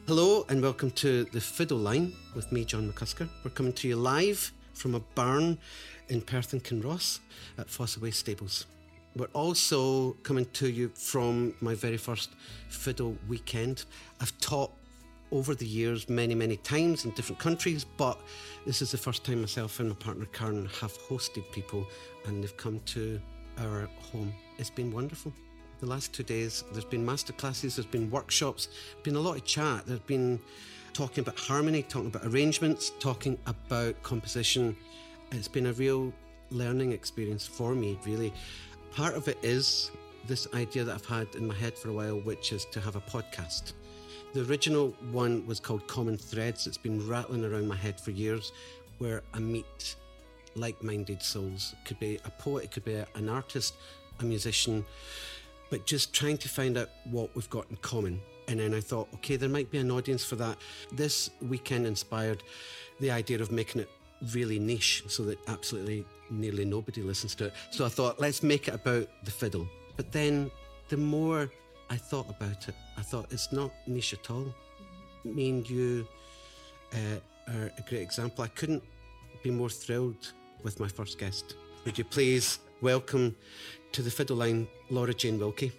Hello and welcome to The Fiddle Line with me, John McCusker. We're coming to you live from a barn in Perth and Kinross at Fossaway Stables. We're also coming to you from my very first fiddle weekend. I've taught over the years many times in different countries, but this is the first time myself and my partner Karen have hosted people and they've come to our home. It's been wonderful. The last 2 days, there's been masterclasses, there's been workshops, been a lot of chat. There's been talking about harmony, talking about arrangements, talking about composition. It's been a real learning experience for me, really. Part of it is this idea that I've had in my head for a while, which is to have a podcast. The original one was called Common Threads. It's been rattling around my head for years, where I meet like-minded souls. It could be a poet, it could be an artist, a musician, but just trying to find out what we've got in common. And then I thought, okay, there might be an audience for that. This weekend inspired the idea of making it really niche so that absolutely nearly nobody listens to it. So I thought, let's make it about the fiddle. But then the more I thought about it, I thought it's not niche at all. Me and you are a great example. I couldn't be more thrilled with my first guest. Would you please welcome to the Fiddle Line, Laura Jane Wilkie.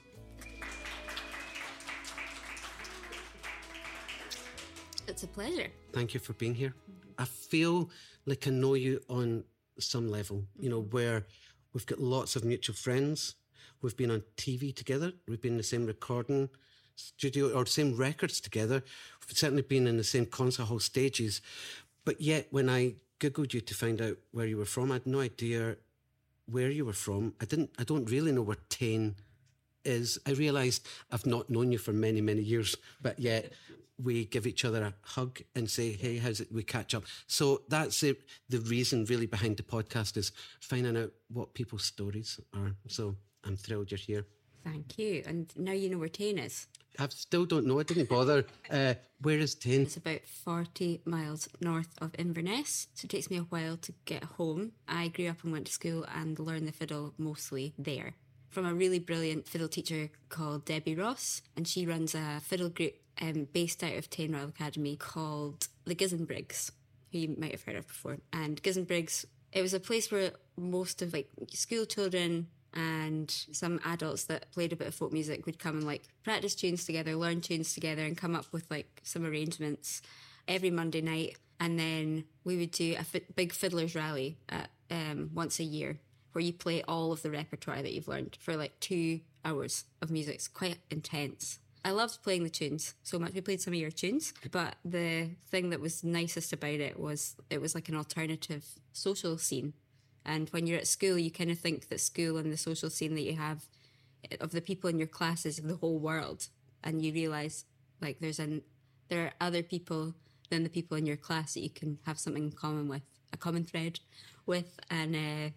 It's a pleasure. Thank you for being here. I feel like I know you on some level, you know, where we've got lots of mutual friends. We've been on TV together. We've been in the same recording studio or same records together. We've certainly been in the same concert hall stages. But yet, when I Googled you to find out where you were from, I had no idea where you were from. I don't really know where Tain is. I realised I've not known you for many years, but yet we give each other a hug and say, hey, how's it? We catch up. So that's it. The reason really behind the podcast is finding out what people's stories are. So I'm thrilled you're here. Thank you. And now you know where Tain is. I still don't know. I didn't bother. Where is Tain? It's about 40 miles north of Inverness, so it takes me a while to get home. I grew up and went to school and learned the fiddle mostly there from a really brilliant fiddle teacher called Debbie Ross, and she runs a fiddle group based out of Tain Royal Academy called the Gizenbriggs, who you might have heard of before. And Gizenbriggs, it was a place where most of like school children and some adults that played a bit of folk music would come and like practice tunes together, learn tunes together and come up with like some arrangements every Monday night. And then we would do a big fiddlers rally at, once a year where you play all of the repertoire that you've learned for like 2 hours of music. It's quite intense. I loved playing the tunes so much. We played some of your tunes, but the thing that was nicest about it was like an alternative social scene. And when you're at school, you kind of think that school and the social scene that you have of the people in your class is the whole world. And you realise like there are other people than the people in your class that you can have something in common with, a common thread with. And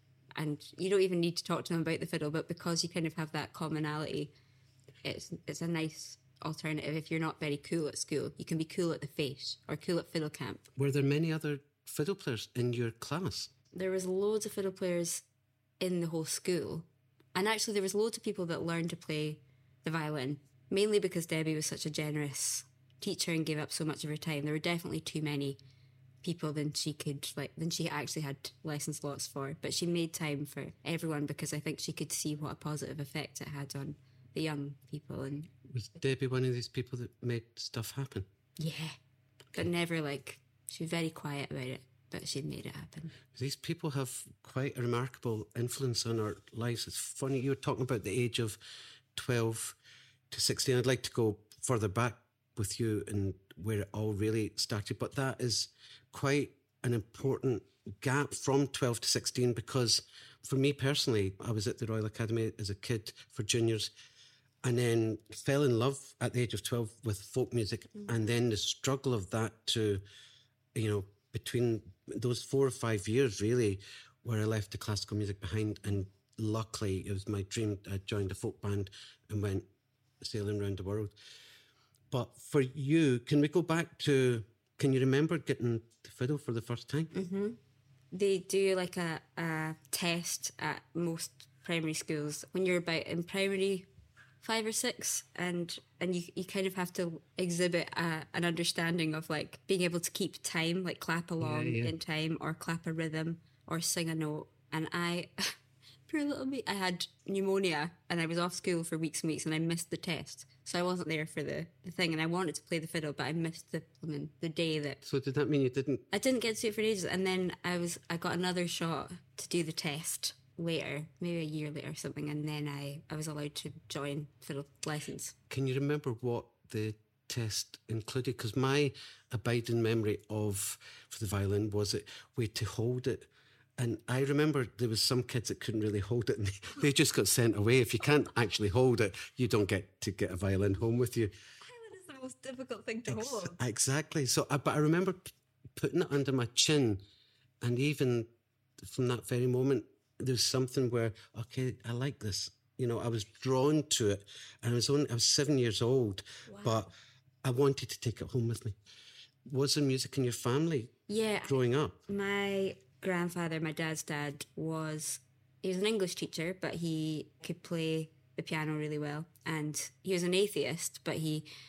you don't even need to talk to them about the fiddle, but because you kind of have that commonality, it's a nice alternative. If you're not very cool at school, you can be cool at the Fete or cool at fiddle camp. Were there many other fiddle players in your class? There was loads of fiddle players in the whole school. And actually there was loads of people that learned to play the violin, mainly because Debbie was such a generous teacher and gave up so much of her time. There were definitely too many people than she actually had lesson slots for. But she made time for everyone because I think she could see what a positive effect it had on the young people. And was Debbie one of these people that made stuff happen? Yeah, but never like, she was very quiet about it. But she made it happen. These people have quite a remarkable influence on our lives. It's funny, you were talking about the age of 12 to 16. I'd like to go further back with you and where it all really started. But that is quite an important gap from 12 to 16 because for me personally, I was at the Royal Academy as a kid for juniors and then fell in love at the age of 12 with folk music. And then the struggle of that to, you know, between those 4 or 5 years, really, where I left the classical music behind. And luckily, it was my dream. I joined a folk band and went sailing around the world. But for you, can we go back to, can you remember getting the fiddle for the first time? Mm-hmm. They do like a test at most primary schools. When you're about in primary 5 or 6, and you kind of have to exhibit an understanding of like being able to keep time, like clap along in time, or clap a rhythm, or sing a note. And I, poor little me, I had pneumonia and I was off school for weeks and weeks, and I missed the test, so I wasn't there for the thing. And I wanted to play the fiddle, but I missed the day that. So did that mean you didn't? I didn't get to it for ages, and then I got another shot to do the test later, maybe a year later or something, and then I was allowed to join fiddle lessons. Can you remember what the test included? Because my abiding memory for the violin was that we had to hold it. And I remember there was some kids that couldn't really hold it, and they just got sent away. If you can't actually hold it, you don't get to get a violin home with you. Violin is the most difficult thing to hold. Exactly. So, but I remember putting it under my chin, and even from that very moment, there's something where, okay, I like this. You know, I was drawn to it, and I was 7 years old, but I wanted to take it home with me. Was there music in your family? Yeah. Growing up? My grandfather, my dad's dad, he was an English teacher, but he could play the piano really well. And he was an atheist, but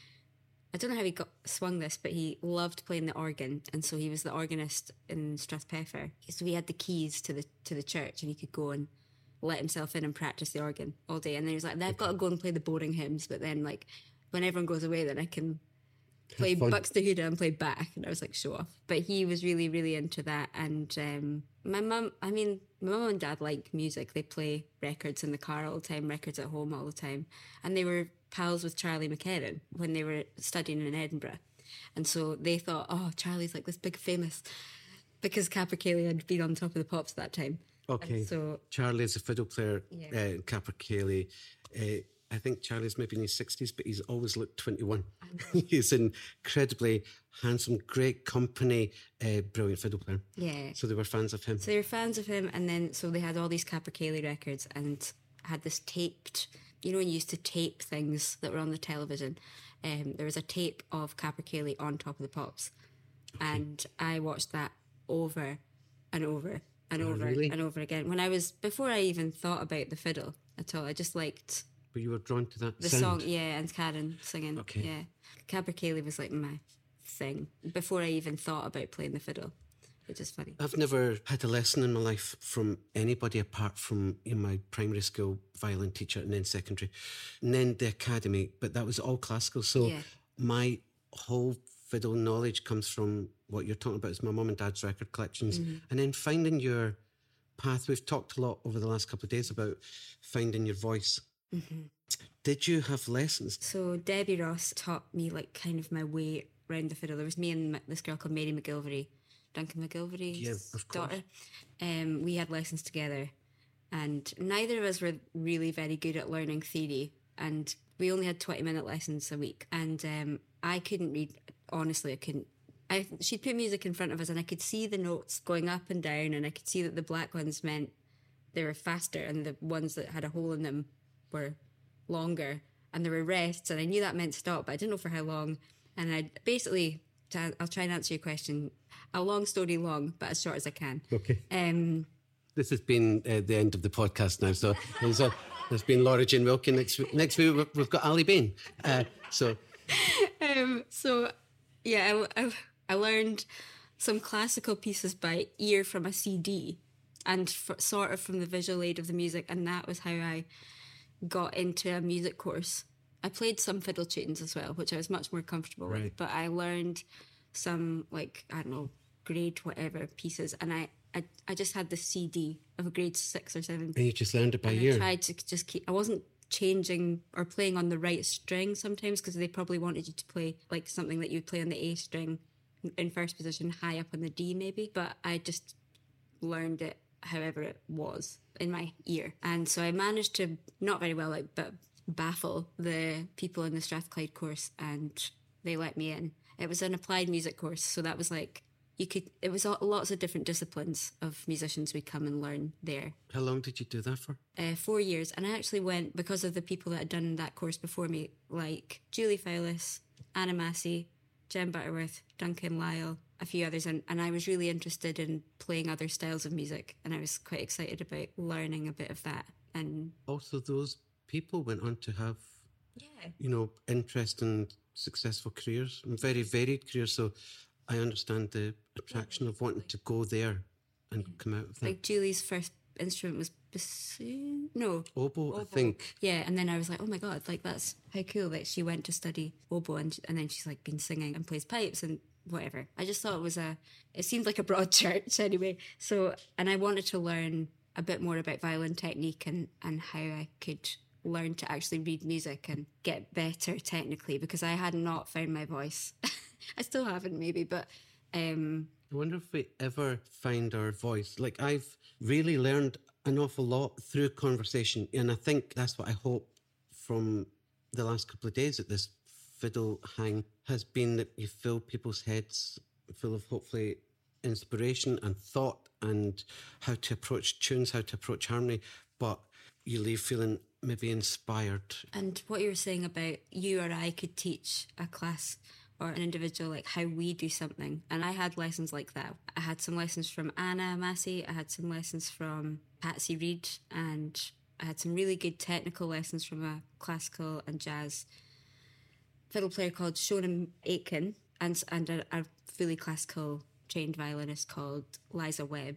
I don't know how he swung this, but he loved playing the organ, and so he was the organist in Strathpeffer. So he had the keys to the church, and he could go and let himself in and practice the organ all day. And then he was like, "I've got to go and play the boarding hymns, but then like when everyone goes away, then I can play Buxtehude and play Bach." And I was like, "Show off!" But he was really, really into that. And my mum and dad like music. They play records in the car all the time, records at home all the time, and they were pals with Charlie McKerron when they were studying in Edinburgh. And so they thought, oh, Charlie's like this big famous, because Capercaillie had been on Top of the Pops at that time. Okay. And so Charlie's a fiddle player in Capercaillie. I think Charlie's maybe in his 60s, but he's always looked 21. He's an incredibly handsome, great company, brilliant fiddle player. Yeah. So they were fans of him. So they were fans of him, and then so they had all these Capercaillie records and had this taped, you know, when you used to tape things that were on the television. There was a tape of Capercaillie on Top of the Pops. Okay. And I watched that over and over and over and over again. Before I even thought about the fiddle at all, I just liked... But you were drawn to that the sound? song, yeah, and Karen singing. Okay. Yeah. Capercaillie was like my thing before I even thought about playing the fiddle. It's just funny. I've never had a lesson in my life from anybody apart from my primary school violin teacher, and then secondary, and then the academy, but that was all classical. So my whole fiddle knowledge comes from what you're talking about, is my mum and dad's record collections, and then finding your path. We've talked a lot over the last couple of days about finding your voice. Mm-hmm. Did you have lessons? So Debbie Ross taught me like kind of my way around the fiddle. There was me and this girl called Mary McGilvery, Duncan McGilvery's daughter. We had lessons together, and neither of us were really very good at learning theory, and we only had 20-minute lessons a week. And I couldn't read. Honestly, I couldn't. She'd put music in front of us, and I could see the notes going up and down, and I could see that the black ones meant they were faster, and the ones that had a hole in them were longer, and there were rests, and I knew that meant stop, but I didn't know for how long. And I basically, I'll try and answer your question, a long story long, but as short as I can. Okay. This has been the end of the podcast now, so there's been Laura Jane Wilkin. Next week we've got Ali Bain. So yeah, I learned some classical pieces by ear from a CD, and sort of from the visual aid of the music, and that was how I got into a music course. I played some fiddle tunes as well, which I was much more comfortable with, but I learned some, like, I don't know, grade whatever pieces, and I just had the CD of a grade 6 or 7. And you just learned it by ear? I tried to just I wasn't changing or playing on the right string sometimes, because they probably wanted you to play like something that you would play on the A string in first position, high up on the D maybe, but I just learned it however it was in my ear. And so I managed to, not very well, but baffle the people in the Strathclyde course, and they let me in. It was an applied music course, so that was like, it was lots of different disciplines of musicians would come and learn there. How long did you do that for? 4 years. And I actually went because of the people that had done that course before me, like Julie Fowlis, Anna Massey, Jen Butterworth, Duncan Lyle, a few others, and I was really interested in playing other styles of music, and I was quite excited about learning a bit of that. And also those people went on to have interesting, successful careers, and very varied careers. So I understand the attraction of wanting to go there and come out of that. Like Julie's first instrument was bassoon? No. Oboe, I think. Yeah, and then I was like, oh my God, like that's how cool that she went to study oboe and then she's like been singing and plays pipes and whatever. I just thought it seemed like a broad church anyway. So, and I wanted to learn a bit more about violin technique and how I could learn to actually read music and get better technically, because I had not found my voice. I still haven't maybe, but I wonder if we ever find our voice. Like, I've really learned an awful lot through conversation, and I think that's what I hope from the last couple of days at this fiddle hang has been, that you fill people's heads full of hopefully inspiration and thought and how to approach tunes, how to approach harmony, but you leave feeling maybe inspired. And what you were saying about you or I could teach a class or an individual like how we do something, and I had lessons like that. I had some lessons from Anna Massey, I had some lessons from Patsy Reed, and I had some really good technical lessons from a classical and jazz fiddle player called Shonan Aitken, and a fully classical trained violinist called Liza Webb.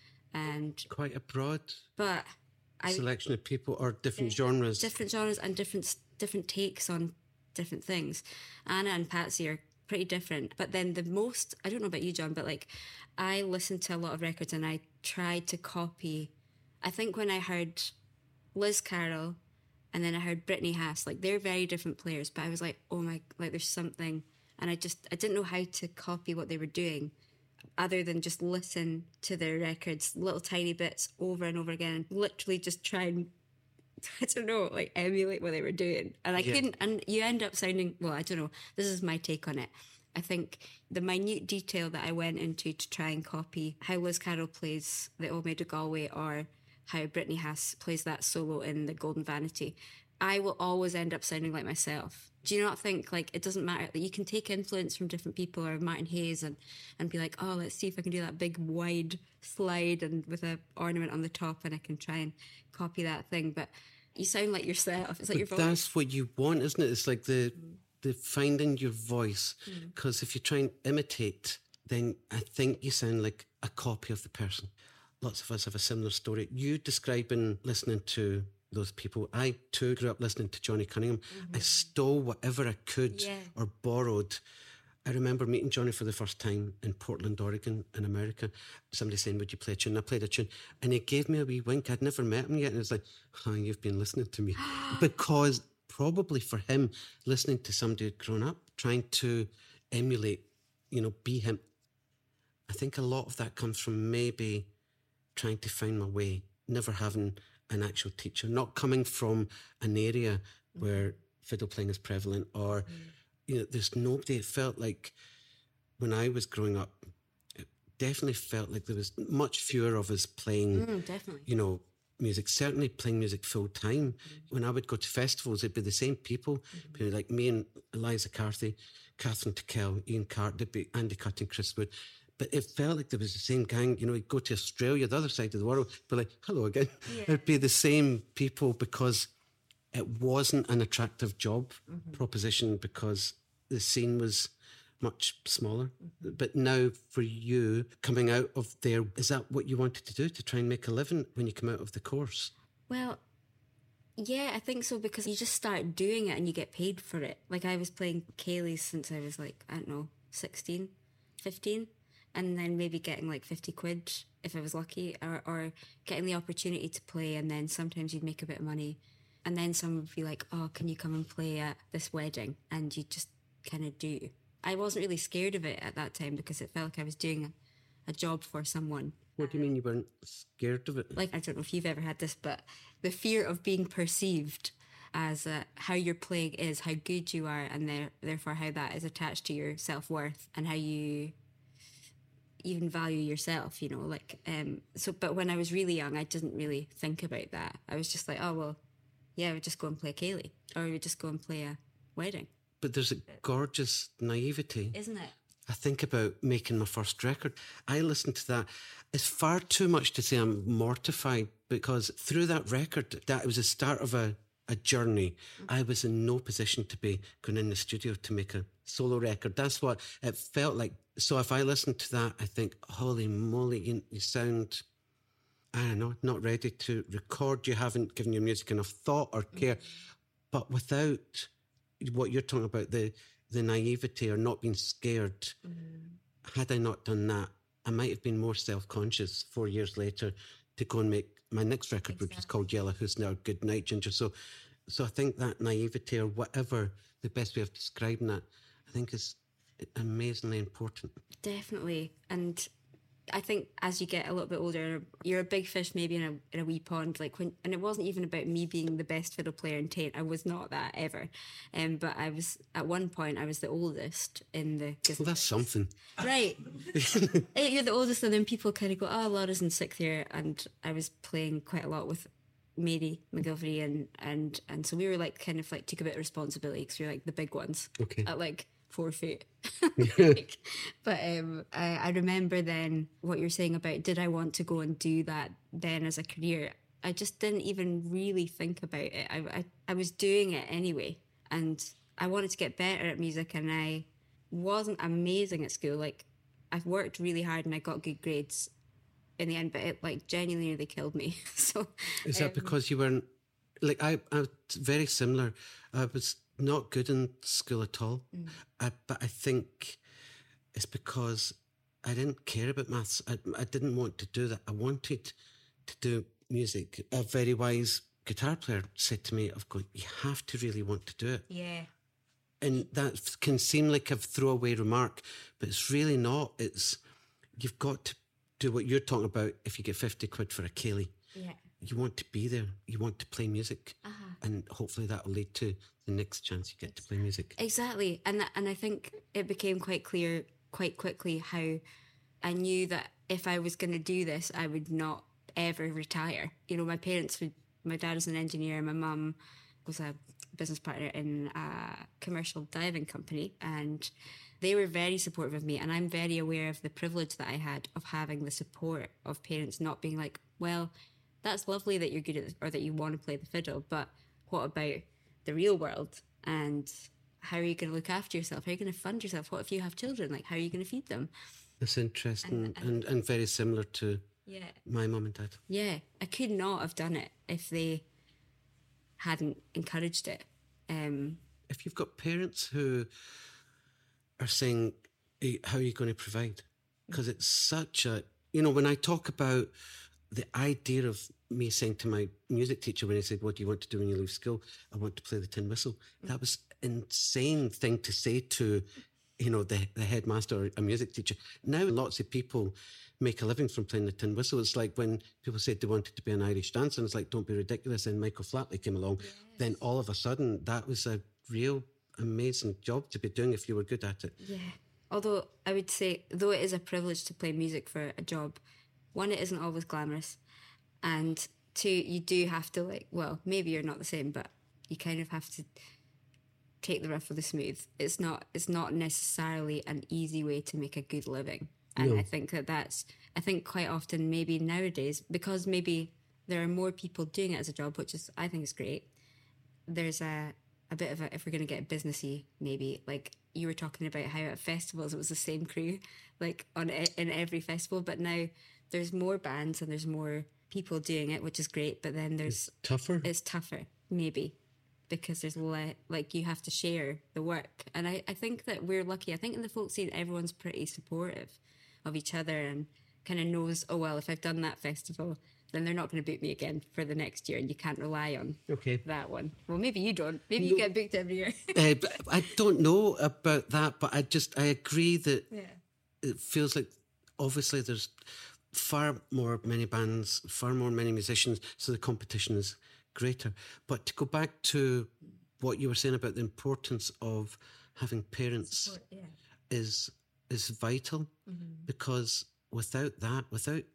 And quite a broad but selection of people, or different genres and different takes on different things. Anna and Patsy are pretty different, but then I don't know about you, John, but like I listened to a lot of records and I tried to copy. I think when I heard Liz Carroll and then I heard Brittany Haas, like they're very different players, but I was like, oh my, like there's something, and I didn't know how to copy what they were doing other than just listen to their records, little tiny bits over and over again, and literally just try and, I don't know, like emulate what they were doing. And I couldn't, and you end up sounding, well, I don't know, this is my take on it. I think the minute detail that I went into to try and copy how Liz Carroll plays the Old Maid of Galway, or how Brittany Haas plays that solo in the Golden Vanity, I will always end up sounding like myself. Do you not think, like, it doesn't matter that you can take influence from different people, or Martin Hayes, and be like, oh, let's see if I can do that big wide slide and with a ornament on the top, and I can try and copy that thing, but you sound like yourself. It's like your voice. That's what you want, isn't it? It's like the finding your voice, because if you try and imitate, then I think you sound like a copy of the person. Lots of us have a similar story. You describing listening to those people. I too grew up listening to Johnny Cunningham. I stole whatever I could or borrowed. I remember meeting Johnny for the first time in Portland, Oregon, in America. Somebody saying, would you play a tune? I played a tune, and he gave me a wee wink. I'd never met him yet, and it was like, oh, you've been listening to me. Because probably for him, listening to somebody who'd grown up, trying to emulate, be him. I think a lot of that comes from maybe trying to find my way, never having an actual teacher, not coming from an area where fiddle playing is prevalent, or there's nobody. It felt like when I was growing up, it definitely felt like there was much fewer of us playing music, certainly playing music full time. When I would go to festivals, it'd be the same people, people like me and Eliza Carthy, Catherine Tickell, Ian Cart, there'd be Andy Cutting, Chris Wood. But it felt like there was the same gang. You'd go to Australia, the other side of the world, be like, hello again. Yeah. It'd be the same people, because it wasn't an attractive job proposition, because the scene was much smaller. But now for you, coming out of there, is that what you wanted to do, to try and make a living when you come out of the course? Well, yeah, I think so, because you just start doing it and you get paid for it. Like I was playing Kaylee's since I was like, I don't know, 16, 15. And then maybe getting like 50 quid if I was lucky, or getting the opportunity to play, and then sometimes you'd make a bit of money, and then someone would be like, oh, can you come and play at this wedding? And you just kind of do. I wasn't really scared of it at that time, because it felt like I was doing a job for someone. What do you mean you weren't scared of it? Like, I don't know if you've ever had this, but the fear of being perceived as how your playing is, how good you are, and therefore how that is attached to your self-worth and how you even value yourself, but when I was really young, I didn't really think about that. I was just like, oh, well, yeah, I would just go and play Kaylee, or I would just go and play a wedding. But there's a gorgeous naivety, isn't it? I think about making my first record. I listened to that. It's far too much to say I'm mortified, because through that record, that it was the start of a a journey. I was in no position to be going in the studio to make a solo record. That's what it felt like. So if I listen to that, I think, holy moly, you sound, I don't know, not ready to record. You haven't given your music enough thought or care. But without what you're talking about, the naivety or not being scared, had I not done that, I might have been more self-conscious 4 years later to go and make my next record, which was called Yellow, who's now Good Night Ginger. So I think that naivety, or whatever the best way of describing that, I think is amazingly important. Definitely. And I think as you get a little bit older, you're a big fish maybe in a wee pond. And it wasn't even about me being the best fiddle player in Tate. I was not that ever. But I was, at one point, I was the oldest in the... Well, that's something. Right. You're the oldest, and then people kind of go, oh, Laura's in sixth year. And I was playing quite a lot with Mary McGilvery, and so we were kind of took a bit of responsibility because we were the big ones. Okay. At 4 feet. But I remember then what you're saying about, did I want to go and do that then as a career? I just didn't even really think about it. I was doing it anyway, and I wanted to get better at music, and I wasn't amazing at school. I've worked really hard and I got good grades in the end, but it genuinely nearly killed me. So is that because you weren't I was very similar. I was not good in school at all, but I think it's because I didn't care about maths. I didn't want to do that. I wanted to do music. A very wise guitar player said to me, you have to really want to do it. Yeah. And that can seem like a throwaway remark, but it's really not. You've got to do what you're talking about. If you get 50 quid for a ceilidh, you want to be there. You want to play music, and hopefully that will lead to the next chance you get to play music. Exactly, and I think it became quite clear quite quickly how I knew that if I was going to do this, I would not ever retire. My parents my dad was an engineer, my mum was a business partner in a commercial diving company, and they were very supportive of me, and I'm very aware of the privilege that I had of having the support of parents not being like, well, that's lovely that you're good at this, or that you want to play the fiddle, but what about the real world? And how are you going to look after yourself? How are you going to fund yourself? What if you have children? How are you going to feed them? It's interesting and very similar to my mum and dad. Yeah, I could not have done it if they hadn't encouraged it. If you've got parents who are saying, hey, how are you going to provide? Because it's such a... when I talk about the idea of me saying to my music teacher when he said, what do you want to do when you leave school? I want to play the tin whistle. That was an insane thing to say to, the headmaster or a music teacher. Now lots of people make a living from playing the tin whistle. It's like when people said they wanted to be an Irish dancer, and it's like, don't be ridiculous. And Michael Flatley came along. Yes. Then all of a sudden, that was a real amazing job to be doing if you were good at it. Yeah. Although I would say, though it is a privilege to play music for a job, one, it isn't always glamorous, and two, you do have to maybe you're not the same, but you kind of have to take the rough with the smooth. It's not necessarily an easy way to make a good living. And no. I think I think quite often maybe nowadays, because maybe there are more people doing it as a job, which I think is great, there's a bit of if we're going to get businessy, maybe, you were talking about how at festivals it was the same crew, in every festival, but now there's more bands and there's more people doing it, which is great, but then it's tougher, maybe, because there's you have to share the work. And I think that we're lucky. I think in the folk scene, everyone's pretty supportive of each other and kind of knows, oh, well, if I've done that festival, then they're not going to book me again for the next year, and you can't rely on that one. Well, maybe you don't. Maybe you get booked every year. I don't know about that, but I agree that it feels like obviously there's far more many bands, far more many musicians, so the competition is greater. But to go back to what you were saying about the importance of having parents support, is vital, because without that,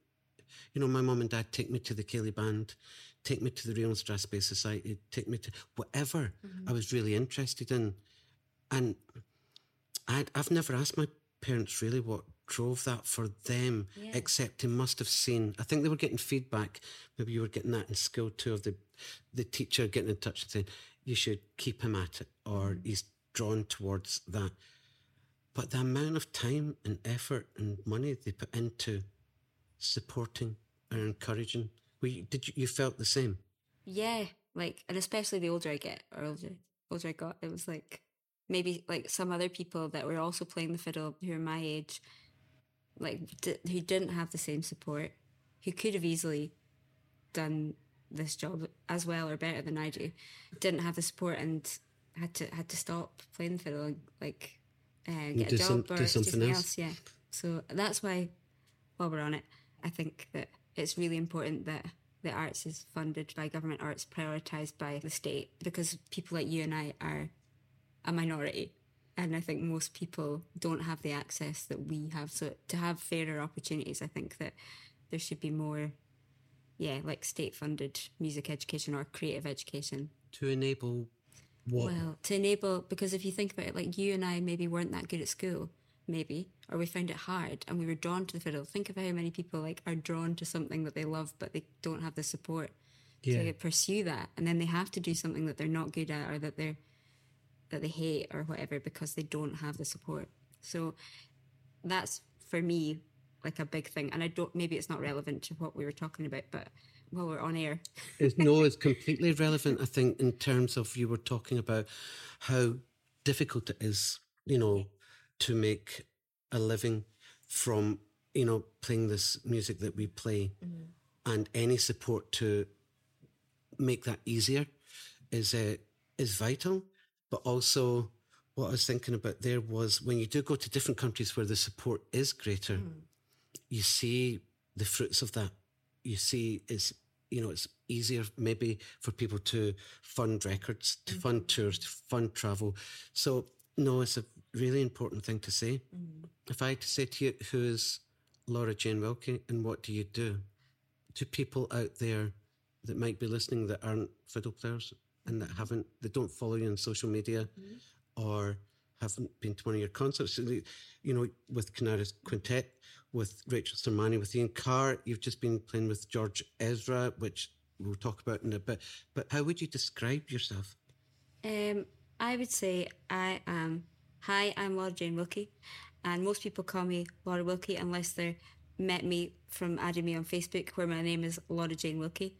my mum and dad take me to the ceilidh band, take me to the Real Strathspey Space Society, take me to whatever I was really interested in. And I've never asked my parents really what drove that for them, except he must have seen, I think they were getting feedback, maybe you were getting that in school too, of the teacher getting in touch and saying, you should keep him at it, or he's drawn towards that. But the amount of time and effort and money they put into supporting and encouraging, you felt the same? Yeah, like, and especially the older I get, or older I got, it was like, maybe like some other people that were also playing the fiddle who are my age, like who didn't have the same support, who could have easily done this job as well or better than I do, didn't have the support and had to stop playing the fiddle and like get a job or do something else. Yeah, so that's why, while we're on it, I think that it's really important that the arts is funded by government, or it's prioritised by the state, because people like you and I are a minority, and I think most people don't have the access that we have. So to have fairer opportunities, I think that there should be more, like state-funded music education or creative education. To enable what? Well, to enable, because if you think about it, like you and I maybe weren't that good at school, maybe, or we found it hard and we were drawn to the fiddle. Think of how many people like are drawn to something that they love, but they don't have the support to pursue that, and then they have to do something that they're not good at, or that they hate or whatever, because they don't have the support. So that's, for me, like a big thing. And maybe it's not relevant to what we were talking about, but while we're on air. It's completely relevant, I think, in terms of, you were talking about how difficult it is, to make a living from, playing this music that we play, and any support to make that easier is vital. But also, what I was thinking about there was, when you do go to different countries where the support is greater, you see the fruits of that. You see it's easier maybe for people to fund records, to fund tours, to fund travel. So, no, it's a really important thing to say. If I had to say to you, who is Laura Jane Wilkie and what do you do? To people out there that might be listening that aren't fiddle players and that they don't follow you on social media, or haven't been to one of your concerts, with Canaris Quintet, with Rachel Sermani, with Ian Carr, you've just been playing with George Ezra, which we'll talk about in a bit. But how would you describe yourself? I would say I'm Laura Jane Wilkie, and most people call me Laura Wilkie unless they met me from adding me on Facebook, where my name is Laura Jane Wilkie.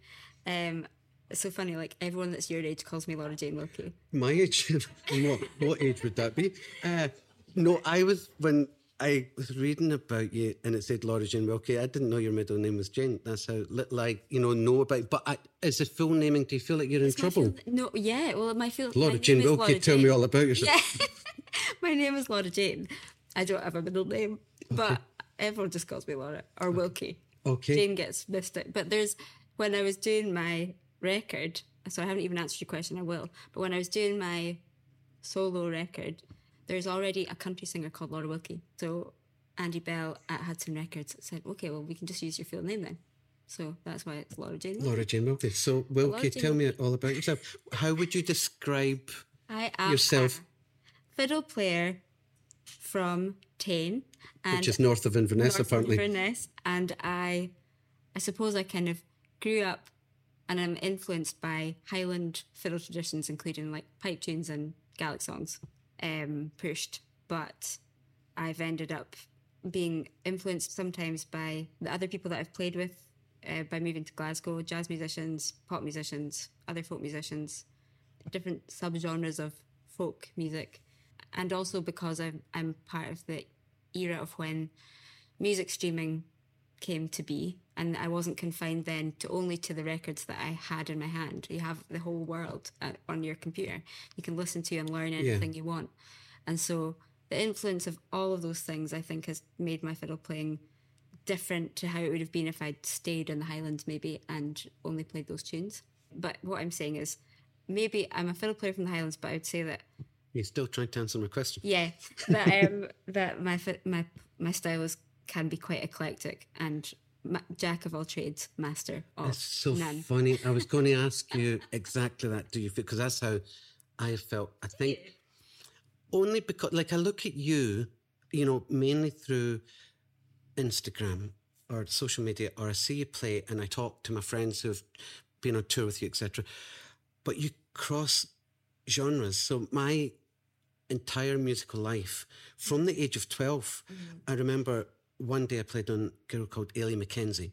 It's so funny, like everyone that's your age calls me Laura Jane Wilkie. My age? What age would that be? No, when I was reading about you and it said Laura Jane Wilkie, I didn't know your middle name was Jane. That's how little I know about it. But is it full naming? Do you feel like you're in trouble? No, yeah. Well, Laura Jane Wilkie, tell me all about yourself. Yeah. My name is Laura Jane. I don't have a middle name, but everyone just calls me Laura or Wilkie. Okay. Jane gets missed out. But when I was doing my record, so I haven't even answered your question, I will. But when I was doing my solo record, there's already a country singer called Laura Wilkie. So Andy Bell at Hudson Records said, okay, well, we can just use your full name then. So that's why it's Laura Jane Wilkie. Laura Jane Wilkie. So Wilkie, tell me all about yourself. How would you describe yourself? A fiddle player from Tain. Which is north of Inverness, apparently. Inverness. And I suppose I kind of grew up and I'm influenced by Highland fiddle traditions, including like pipe tunes and Gaelic songs, pushed. But I've ended up being influenced sometimes by the other people that I've played with, by moving to Glasgow, jazz musicians, pop musicians, other folk musicians, different subgenres of folk music. And also because I'm part of the era of when music streaming came to be, and I wasn't confined then only to the records that I had in my hand. You have the whole world on your computer. You can listen to and learn anything you want. And so the influence of all of those things, I think, has made my fiddle playing different to how it would have been if I'd stayed in the Highlands maybe and only played those tunes. But what I'm saying is, maybe I'm a fiddle player from the Highlands, but I would say that... You're still trying to answer my question. Yeah, that my style can be quite eclectic and jack of all trades, master of none. It's so funny. I was going to ask you exactly that. Do you feel? Because that's how I felt. I think only because, like, I look at you, mainly through Instagram or social media, or I see you play and I talk to my friends who've been on tour with you, etc. But you cross genres. So my entire musical life, from the age of 12, I remember one day I played on a girl called Ailey Mackenzie.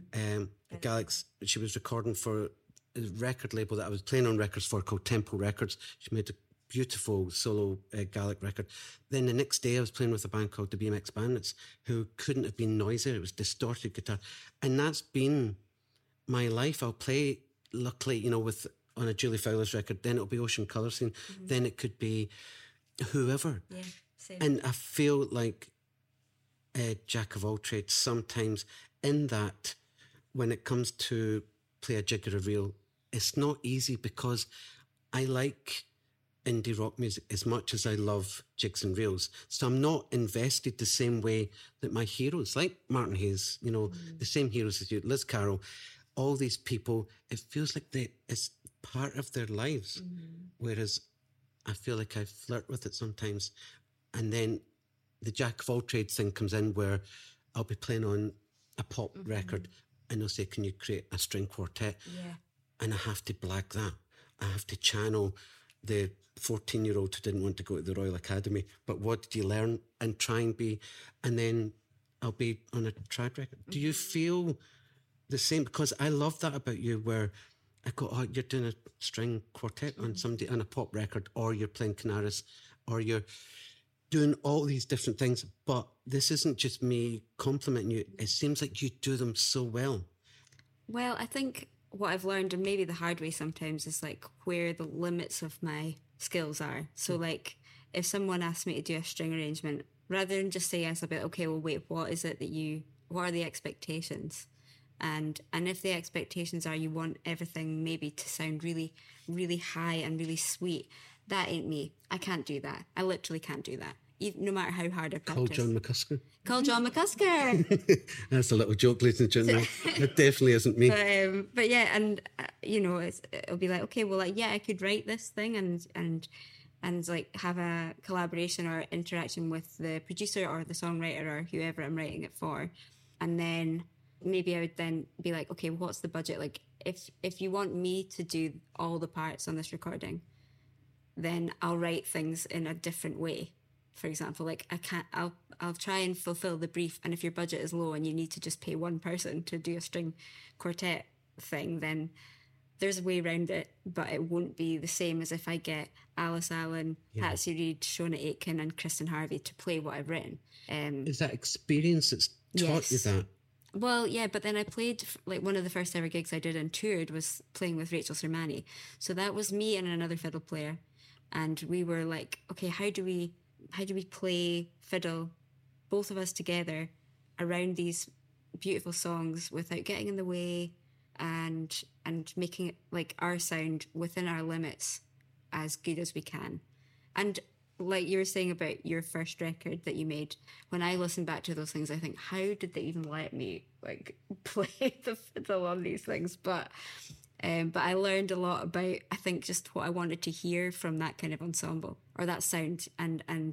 Galax, she was recording for a record label that I was playing on records for called Tempo Records. She made a beautiful solo Gaelic record. Then the next day I was playing with a band called the BMX Bandits, who couldn't have been noisier. It was distorted guitar. And that's been my life. I'll play, luckily, you know, with on a Julie Fowler's record, then it'll be Ocean Colour Scene, then it could be whoever. Yeah, same. And I feel like a jack of all trades sometimes, in that when it comes to play a jig or a reel, it's not easy, because I like indie rock music as much as I love jigs and reels. So I'm not invested the same way that my heroes, like Martin Hayes, you know, the same heroes as you, Liz Carroll, all these people, it feels like it's part of their lives. Whereas I feel like I flirt with it sometimes. And then the jack of all trades thing comes in, where I'll be playing on a pop record and they'll say, can you create a string quartet? Yeah. And I have to blag that. I have to channel the 14-year-old who didn't want to go to the Royal Academy, but what did you learn? And try and be, and then I'll be on a trad record. Do you feel the same? Because I love that about you, where I go, oh, you're doing a string quartet on somebody on a pop record, or you're playing Canaris, or you're doing all these different things. But this isn't just me complimenting you. It seems like you do them so well. Well, I think what I've learned, and maybe the hard way sometimes, is like where the limits of my skills are. So like if someone asks me to do a string arrangement, rather than just say yes, I'll be like, okay, well, wait, what are the expectations? And if the expectations are you want everything maybe to sound really, really high and really sweet, that ain't me. I can't do that. I literally can't do that. No matter how hard I practice. Call John McCusker. Call John McCusker. That's a little joke, ladies and gentlemen. It definitely isn't me. But yeah, and you know, it'll be like, okay, well, like, yeah, I could write this thing and like have a collaboration or interaction with the producer or the songwriter or whoever I'm writing it for, and then maybe I would then be like, okay, what's the budget? Like, if you want me to do all the parts on this recording, then I'll write things in a different way. For example, like I'll try and fulfill the brief, and if your budget is low and you need to just pay one person to do a string quartet thing, then there's a way around it, but it won't be the same as if I get Alice Allen, Patsy Reed, Shona Aitken and Kristen Harvey to play what I've written. Is that experience that's taught you that? Well, yeah, but then I played, like, one of the first ever gigs I did and toured was playing with Rachel Sermani. So that was me and another fiddle player. And we were like, okay, how do we play fiddle, both of us together, around these beautiful songs without getting in the way and making it like our sound within our limits as good as we can. And like you were saying about your first record that you made, when I listen back to those things, I think, how did they even let me like play the fiddle on these things? But I learned a lot about, I think, just what I wanted to hear from that kind of ensemble or that sound. And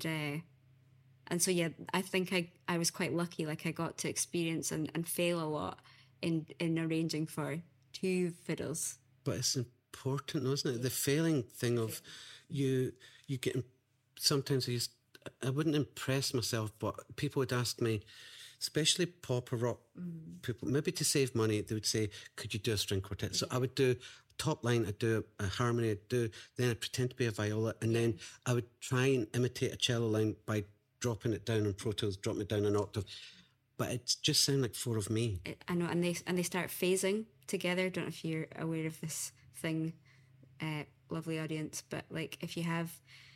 so, yeah, I think I was quite lucky. Like I got to experience and fail a lot in arranging for two fiddles. But it's important, isn't it? The failing thing of you getting, sometimes I wouldn't impress myself, but people would ask me, especially pop or rock people, maybe to save money, they would say, could you do a string quartet? So I would do top line, I'd do a harmony, then I'd pretend to be a viola, and then I would try and imitate a cello line by dropping it down on Pro Tools, dropping it down an octave. But it just sounded like four of me. I know, and they start phasing together. I don't know if you're aware of this thing, lovely audience, but like if you have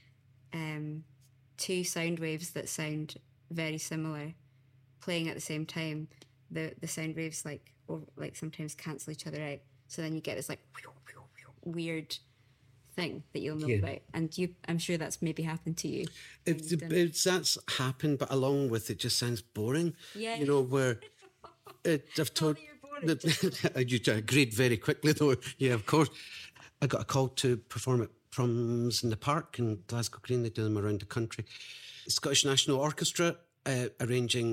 two sound waves that sound very similar playing at the same time, the sound waves like sometimes cancel each other out. So then you get this like weird thing that you'll know about. And I'm sure that's maybe happened to you. That's happened, but along with it just sounds boring. Yeah. You know, where I've told you agreed very quickly though. Yeah, of course. I got a call to perform at Proms in the Park in Glasgow Green. They do them around the country. Scottish National Orchestra arranging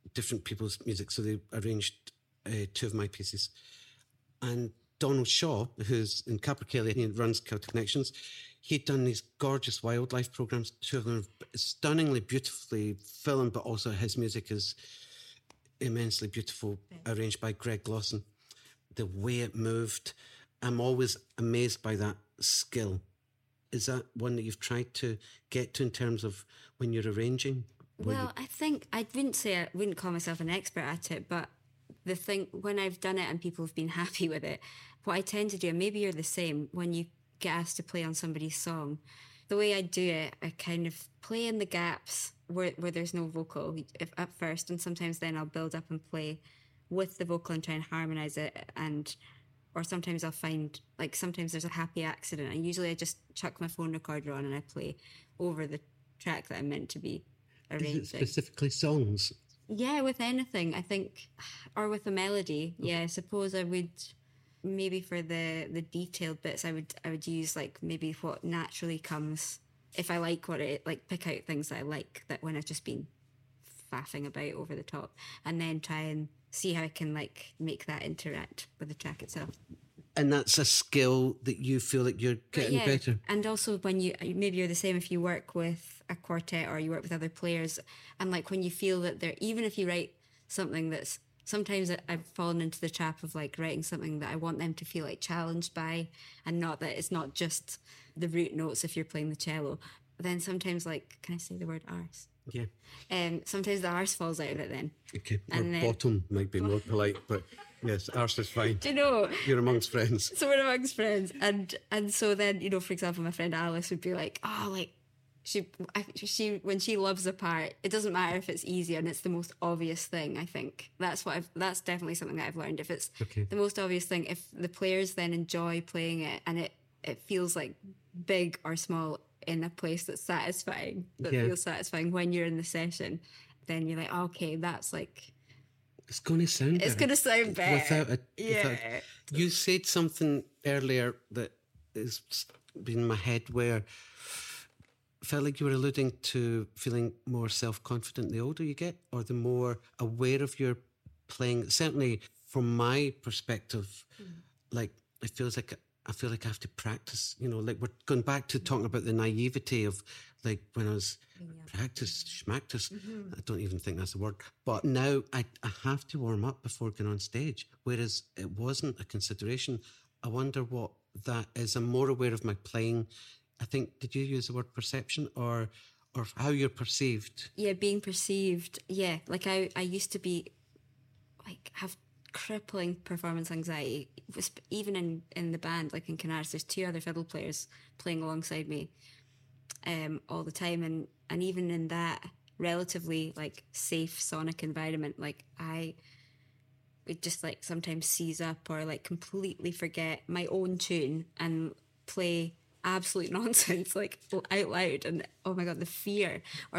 different people's music. So they arranged 2 of my pieces. And Donald Shaw, who's in Capercaillie, he runs Celtic Connections, he'd done these gorgeous wildlife programs. 2 of them are stunningly beautifully filmed, but also his music is immensely beautiful, arranged by Greg Lawson. The way it moved, I'm always amazed by that skill. Is that one that you've tried to get to in terms of when you're arranging? Well, I think I wouldn't call myself an expert at it, but the thing, when I've done it and people have been happy with it, what I tend to do, and maybe you're the same, when you get asked to play on somebody's song, the way I do it, I kind of play in the gaps where there's no vocal at first, and sometimes then I'll build up and play with the vocal and try and harmonise it, or sometimes I'll find, like, sometimes there's a happy accident, and usually I just chuck my phone recorder on and I play over the track that I'm meant to be arranging. Is it specifically songs? Yeah, with anything, I think, or with a melody. Yeah, I suppose I would, maybe for the detailed bits, I would use, like, maybe what naturally comes. If I like pick out things that I like, that when I've just been faffing about over the top, and then try and see how I can, like, make that interact with the track itself. And that's a skill that you feel like you're getting better. And also when maybe you're the same if you work with a quartet or you work with other players, and, like, when you feel that even if you write something that's, sometimes I've fallen into the trap of, like, writing something that I want them to feel, like, challenged by, and not that it's not just the root notes if you're playing the cello. Then sometimes, like, can I say the word arse? Yeah. Sometimes the arse falls out of it then. Okay. Or bottom might be more polite, but yes, arse is fine. Do you know? You're amongst friends. So we're amongst friends. And so then, you know, for example, my friend Alice would be like, oh, like, she when she loves a part, it doesn't matter if it's easy and it's the most obvious thing. I think that's definitely something that I've learned. If it's the most obvious thing, if the players then enjoy playing it and it feels like big or small in a place that's satisfying, feels satisfying when you're in the session, then you're like, okay, that's like, it's going to sound better. It's going to sound better. You said something earlier that has been in my head where I felt like you were alluding to feeling more self-confident the older you get, or the more aware of your playing. Certainly from my perspective, like, it feels like I feel like I have to practice, you know, like we're going back to talking about the naivety of, like, when I was schmactus. I don't even think that's a word. But now I have to warm up before going on stage, whereas it wasn't a consideration. I wonder what that is. I'm more aware of my playing. I think, did you use the word perception or how you're perceived? Yeah, being perceived. Yeah, like I used to be, like, have crippling performance anxiety. Even in the band, like in Canaris, there's 2 other fiddle players playing alongside me all the time, and even in that relatively, like, safe sonic environment, like, I would just, like, sometimes seize up or, like, completely forget my own tune and play absolute nonsense, like, out loud. And oh my god, the fear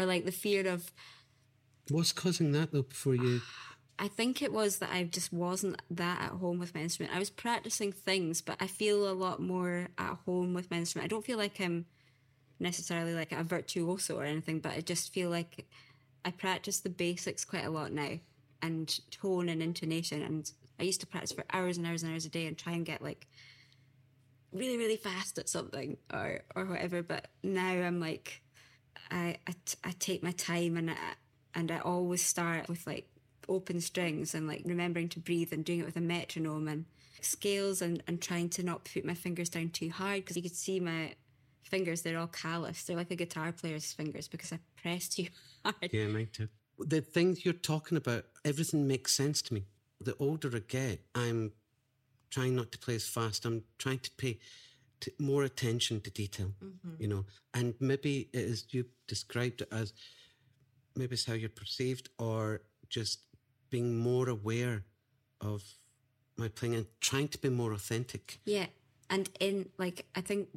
of what's causing that though before you... I think it was that I just wasn't that at home with my instrument. I was practicing things, but I feel a lot more at home with my instrument. I don't feel like I'm necessarily like a virtuoso or anything, but I just feel like I practice the basics quite a lot now, and tone and intonation. And I used to practice for hours and hours and hours a day and try and get, like, really, really fast at something or whatever. But now I'm like, I take my time, and I always start with, like, open strings and, like, remembering to breathe and doing it with a metronome and scales and trying to not put my fingers down too hard, because you could see my fingers, they're all calloused. They're like a guitar player's fingers because I press too hard. Yeah, mine too. The things you're talking about, everything makes sense to me. The older I get, I'm trying not to play as fast. I'm trying to pay more attention to detail, you know, and maybe it is, you described it as, maybe it's how you're perceived, or just being more aware of my playing and trying to be more authentic. Yeah. And in, like, I think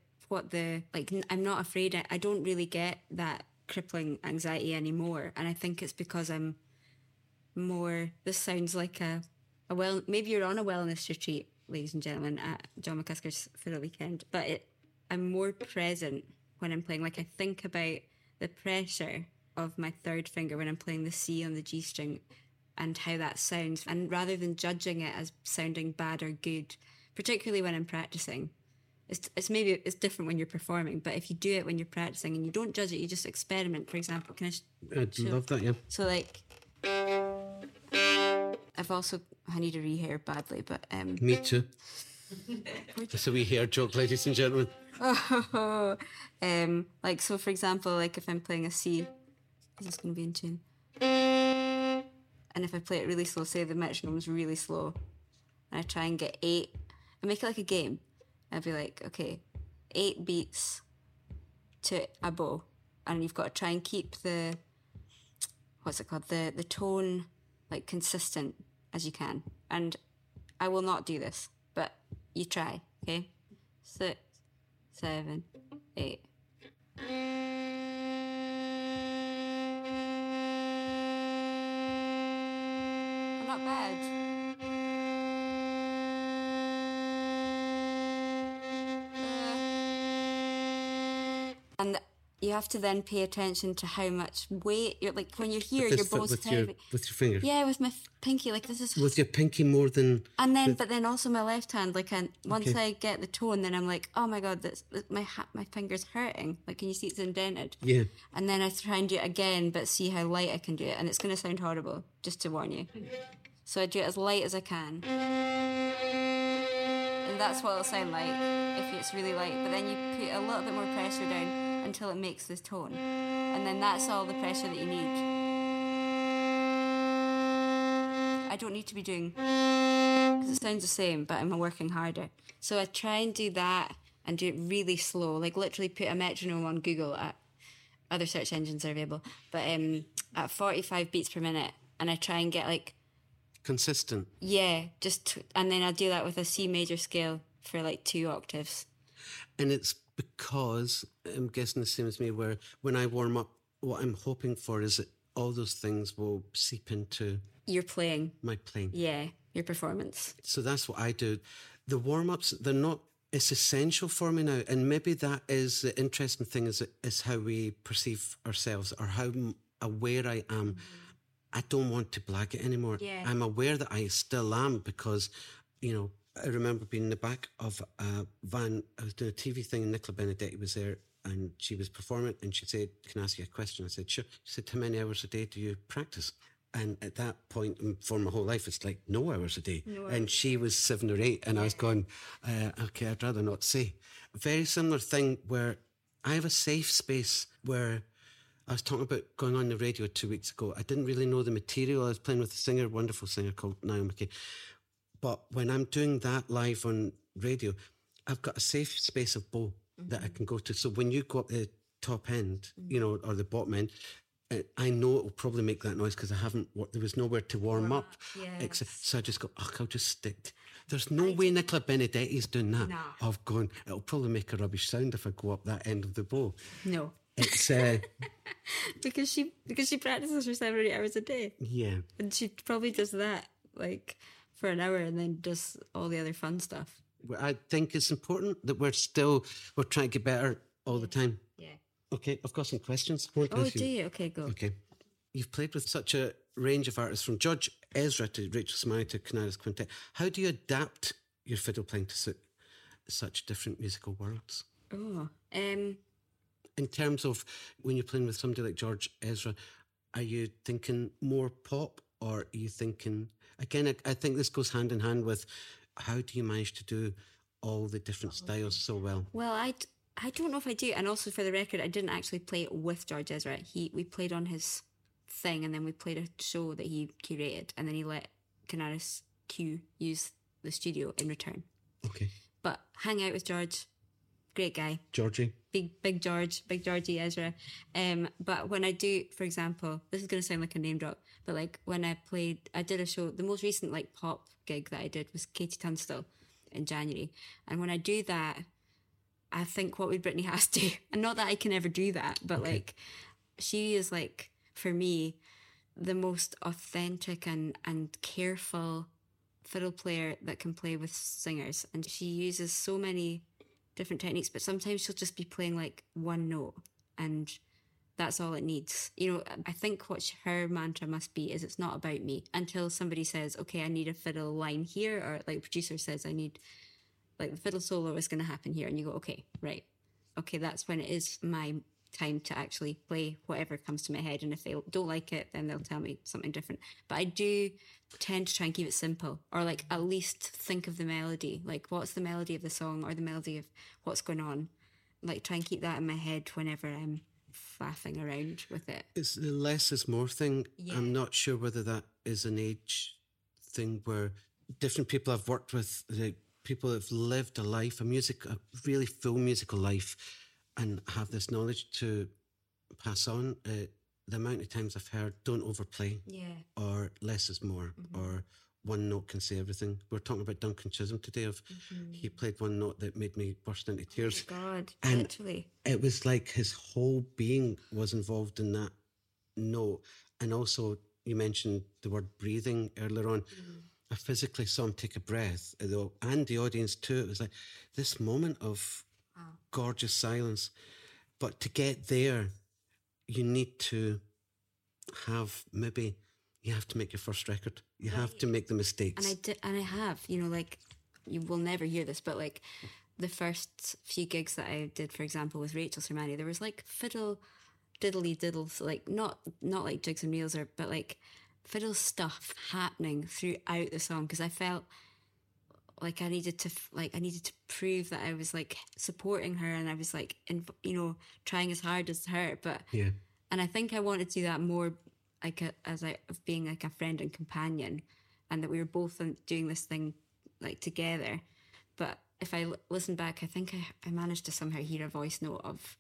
I'm not afraid. I don't really get that crippling anxiety anymore. And I think it's because I'm more, this sounds like maybe you're on a wellness retreat, ladies and gentlemen, at John McCusker's Fiddle Weekend, but I'm more present when I'm playing. Like, I think about the pressure of my third finger when I'm playing the C on the G string and how that sounds. And rather than judging it as sounding bad or good, particularly when I'm practicing, it's different when you're performing, but if you do it when you're practicing and you don't judge it, you just experiment. For example, I'd love that, yeah. So like, I need a rehair badly, but Me too. It's a wee hair joke, ladies and gentlemen. like, so for example, like if I'm playing a C, is this going to be in tune? And if I play it really slow, say the metronome's really slow, and I try and get 8, I make it like a game. I'd be like, okay, 8 beats to a bow, and you've got to try and keep the tone like consistent as you can. And I will not do this, but you try, okay? 6, 7, 8. I'm not bad. And you have to then pay attention to how much weight you're like when you're here. Your bow's heavy. With your finger. Yeah, with my pinky. Like this is. With your pinky more than. And then, but then also my left hand. Like, and once I get the tone, then I'm like, oh my god, my finger's hurting. Like, can you see it's indented? Yeah. And then I try and do it again, but see how light I can do it, and it's going to sound horrible. Just to warn you. So I do it as light as I can. And that's what it'll sound like if it's really light. But then you put a little bit more pressure down until it makes this tone. And then that's all the pressure that you need. I don't need to be doing... because it sounds the same, but I'm working harder. So I try and do that and do it really slow. Like literally put a metronome on Google. Other search engines are available. But at 45 beats per minute. And I try and get like... consistent. Yeah, and then I do that with a C major scale for like 2 octaves. And it's because I'm guessing the same as me, where when I warm up, what I'm hoping for is that all those things will seep into your playing. My playing. Yeah, your performance. So that's what I do. The warm-ups, they're not, it's essential for me now. And maybe that is the interesting thing is how we perceive ourselves or how aware I am. I don't want to blag it anymore. Yeah. I'm aware that I still am because, you know, I remember being in the back of a van. I was doing a TV thing and Nicola Benedetti was there and she was performing and she said, can I ask you a question? I said, sure. She said, how many hours a day do you practice? And at that point, for my whole life, it's like no hours a day. And she was 7 or 8 and I was going, okay, I'd rather not say. A very similar thing where I have a safe space where I was talking about going on the radio 2 weeks ago. I didn't really know the material. I was playing with a singer, wonderful singer called Niall McKay. But when I'm doing that live on radio, I've got a safe space of bow that I can go to. So when you go up the top end, you know, or the bottom end, I know it will probably make that noise because there was nowhere to warm up. Yes. So I just go, I'll just stick. There's no way Nicola Benedetti's doing that. No. Of going, it'll probably make a rubbish sound if I go up that end of the bow. No. It's because she practices for 7 or 8 hours a day. Yeah. And she probably does that like for an hour and then does all the other fun stuff. I think it's important that we're trying to get better all the time. Yeah. Okay, I've got some questions. Oh, do you? Okay, go. Okay. You've played with such a range of artists, from George Ezra to Rachel Smythe to Canaris Quintet. How do you adapt your fiddle playing to suit such different musical worlds? Oh, in terms of when you're playing with somebody like George Ezra, are you thinking more pop or are you thinking... Again, I think this goes hand in hand with how do you manage to do all the different styles so well? Well, I don't know if I do. And also for the record, I didn't actually play it with George Ezra. We played on his thing and then we played a show that he curated and then he let Canaris Q use the studio in return. Okay. But hang out with George, great guy. Georgie. Big Georgie Ezra. But when I do, for example, this is going to sound like a name drop, but like when I did a show, the most recent like pop gig that I did was Katie Tunstall in January. And when I do that, I think, what would Brittany Haas do? And not that I can ever do that, but like, she is like, for me, the most authentic and careful fiddle player that can play with singers. And she uses so many different techniques, but sometimes she'll just be playing like one note and That's all it needs. You know, I think what her mantra must be is it's not about me until somebody says, okay, I need a fiddle line here, or like the producer says, I need, like, the fiddle solo is going to happen here. And you go, okay, right. Okay, that's when it is my time to actually play whatever comes to my head. And if they don't like it, then they'll tell me something different. But I do tend to try and keep it simple, or like at least think of the melody. Like, what's the melody of the song, or the melody of what's going on? Like, try and keep that in my head whenever I'm faffing around with it. It's the less is more thing. Yeah. I'm not sure whether that is an age thing where different people I've worked with, like people that have lived a life, a really full musical life, and have this knowledge to pass on. The amount of times I've heard don't overplay, or less is more, or one note can say everything. We were talking about Duncan Chisholm today. He played one note that made me burst into tears. Oh God, and literally. It was like his whole being was involved in that note. And also, you mentioned the word breathing earlier on. I physically saw him take a breath, and the audience too. It was like this moment of gorgeous silence. But to get there, you need to have you have to make your first record. You have to make the mistakes. And I have, you know, like, you will never hear this, but like the first few gigs that I did, for example, with Rachel Sermani, there was like fiddle diddly diddles, like not like jigs and reels, but like fiddle stuff happening throughout the song, because I felt like I needed to prove that I was like supporting her, and I was like, trying as hard as her. But and I think I wanted to do that more like of being like a friend and companion, and that we were both doing this thing like together. But if I listen back, I think I managed to somehow hear a voice note of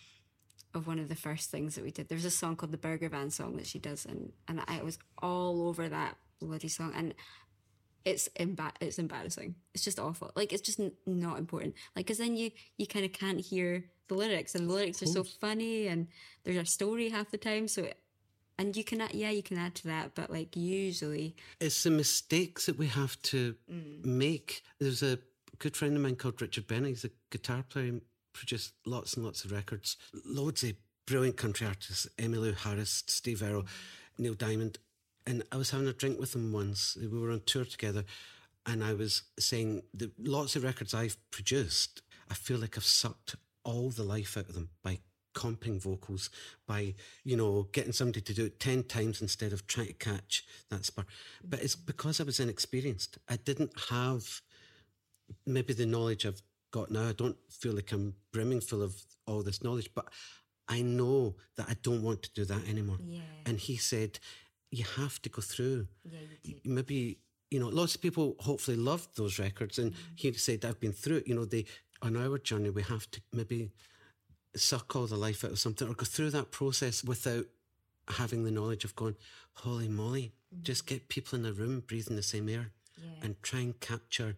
one of the first things that we did. There's a song called the Burger Van song that she does, and I was all over that bloody song, and it's embarrassing. It's just awful. Like, it's just not important. Like, because then you kind of can't hear the lyrics, and the lyrics are so funny, and there's a story half the time. So, and you can add to that, but like usually it's the mistakes that we have to make. There's a good friend of mine called Richard Bennett. He's a guitar player. He produced lots and lots of records. Loads of brilliant country artists: Emmylou Harris, Steve Earle, Neil Diamond. And I was having a drink with him once. We were on tour together, and I was saying that lots of records I've produced, I feel like I've sucked all the life out of them by comping vocals, by, getting somebody to do it 10 times instead of trying to catch that spark. But it's because I was inexperienced. I didn't have maybe the knowledge I've got now. I don't feel like I'm brimming full of all this knowledge, but I know that I don't want to do that anymore. Yeah. And he said, you have to go through. Yeah, you do. Maybe, lots of people hopefully loved those records, and he said, I've been through it. On our journey, we have to maybe suck all the life out of something, or go through that process without having the knowledge of going, holy moly, just get people in a room breathing the same air and try and capture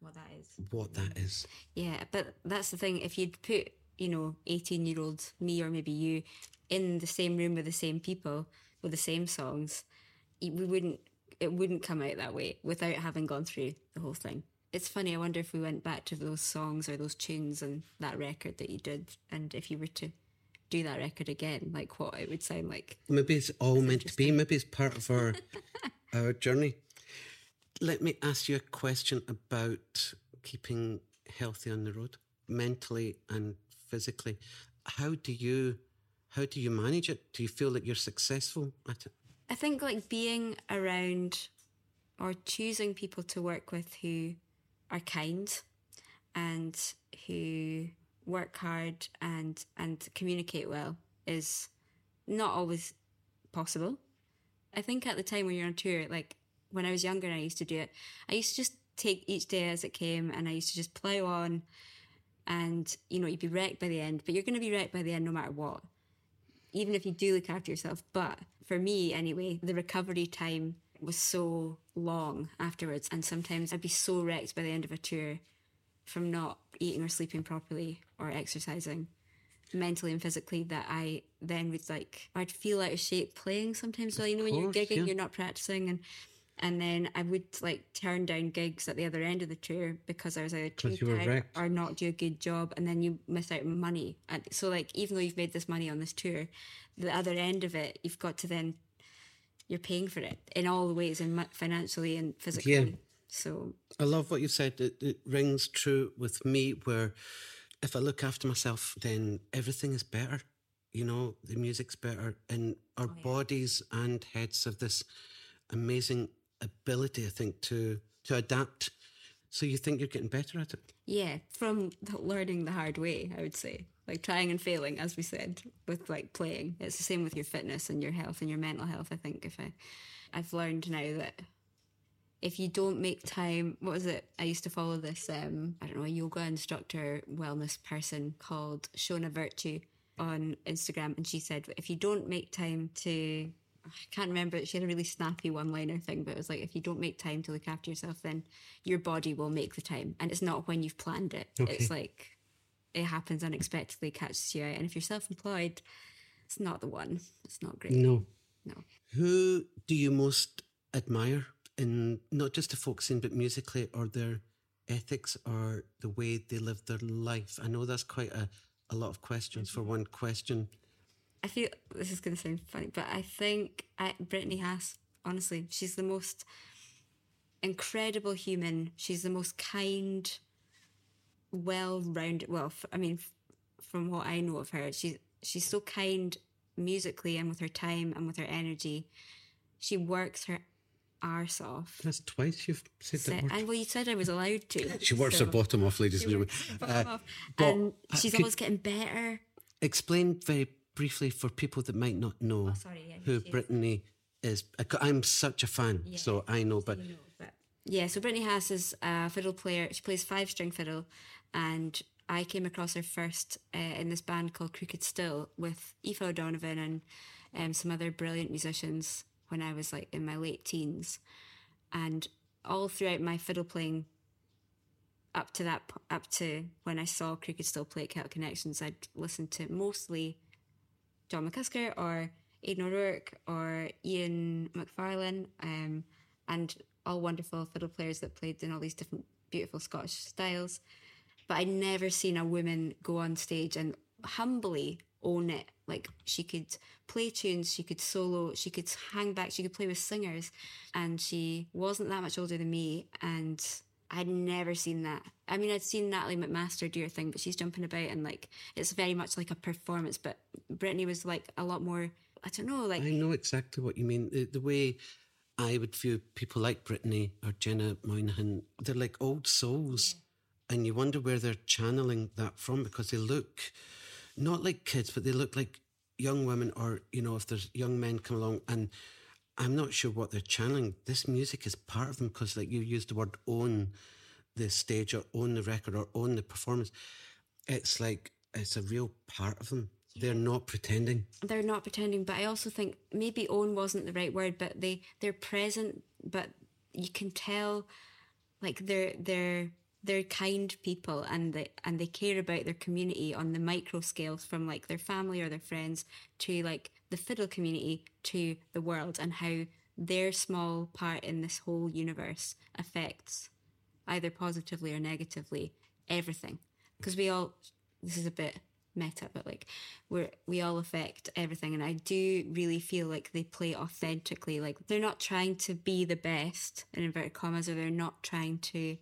what that is. Yeah, but that's the thing. If you'd put, 18-year-old me, or maybe you, in the same room with the same people, with the same songs, it wouldn't come out that way without having gone through the whole thing. It's funny, I wonder if we went back to those songs or those tunes and that record that you did, and if you were to do that record again, like what it would sound like. Maybe it's all meant to be. Maybe it's part of our journey. Let me ask you a question about keeping healthy on the road, mentally and physically. How do you manage it? Do you feel like you're successful at it? I think like being around or choosing people to work with who are kind and who work hard and communicate well is not always possible. I think at the time when you're on tour, like when I was younger and I used to do it, I used to just take each day as it came, and I used to just plough on, and you'd be wrecked by the end, but you're going to be wrecked by the end no matter what, even if you do look after yourself. But for me anyway, the recovery time was so long afterwards, and sometimes I'd be so wrecked by the end of a tour from not eating or sleeping properly or exercising mentally and physically, that I then would I'd feel out of shape playing sometimes. Well, when you're gigging, you're not practicing, and And then I would like turn down gigs at the other end of the tour because I was either too you were tired wrecked. or not do a good job, and then you miss out on money. And so like even though you've made this money on this tour, the other end of it, you've got to then you're paying for it in all the ways, and financially and physically. Yeah. So I love what you said. It rings true with me, where if I look after myself, then everything is better. You know, the music's better, and our bodies and heads have this amazing ability, I think, to adapt. So you think you're getting better at it? yeah, from learning the hard way, I would say. Like trying and failing, as we said, with like playing. It's the same with your fitness and your health and your mental health, I think. I've learned now that if you don't make time, what was it? I used to follow this, I don't know, a yoga instructor, wellness person called Shona Virtue on Instagram. And she said, if you don't make time to, I can't remember, she had a really snappy one-liner thing, but it was like, if you don't make time to look after yourself, then your body will make the time. And it's not when you've planned it. Okay. It's like, it happens unexpectedly, catches you out. And if you're self-employed, it's not the one. It's not great. No. No. Who do you most admire in not just the folk scene, but musically, or their ethics or the way they live their life? I know that's quite a lot of questions for one question. I feel this is going to sound funny, but I think Brittany Haas, honestly, she's the most incredible human. She's the most kind, well-rounded. Well, from what I know of her, she's so kind musically and with her time and with her energy. She works her arse off. That's twice you've said that word. And well, you said I was allowed to. She works her bottom off, ladies and gentlemen. And she's always getting better. Explain very briefly for people that might not know who Brittany is. I'm such a fan, so I know, but... Yeah, so Brittany Haas is a fiddle player. She plays 5-string fiddle, and I came across her first in this band called Crooked Still with Aoife O'Donovan and some other brilliant musicians when I was like in my late teens. And all throughout my fiddle playing up to when I saw Crooked Still play at Celtic Connections, I'd listened to mostly John McCusker or Aidan O'Rourke or Ian McFarlane, and all wonderful fiddle players that played in all these different beautiful Scottish styles. But I'd never seen a woman go on stage and humbly own it. Like, she could play tunes, she could solo, she could hang back, she could play with singers, and she wasn't that much older than me, and I'd never seen that. I mean, I'd seen Natalie McMaster do her thing, but she's jumping about and like it's very much like a performance. But Brittany was like a lot more, I don't know, like... I know exactly what you mean. The way I would view people like Brittany or Jenna Moynihan, they're like old souls. Yeah. And you wonder where they're channeling that from, because they look not like kids, but they look like young women, or, you know, if there's young men come along, and I'm not sure what they're channeling. This music is part of them, because like you used the word own the stage or own the record or own the performance. It's like it's a real part of them. They're not pretending. They're not pretending, but I also think maybe own wasn't the right word, but they're present, but you can tell like they're kind people, and they care about their community on the micro scales, from like their family or their friends to like the fiddle community to the world, and how their small part in this whole universe affects either positively or negatively everything. Because this is a bit meta, but like we all affect everything, and I do really feel like they play authentically. Like they're not trying to be the best in inverted commas, or they're not trying to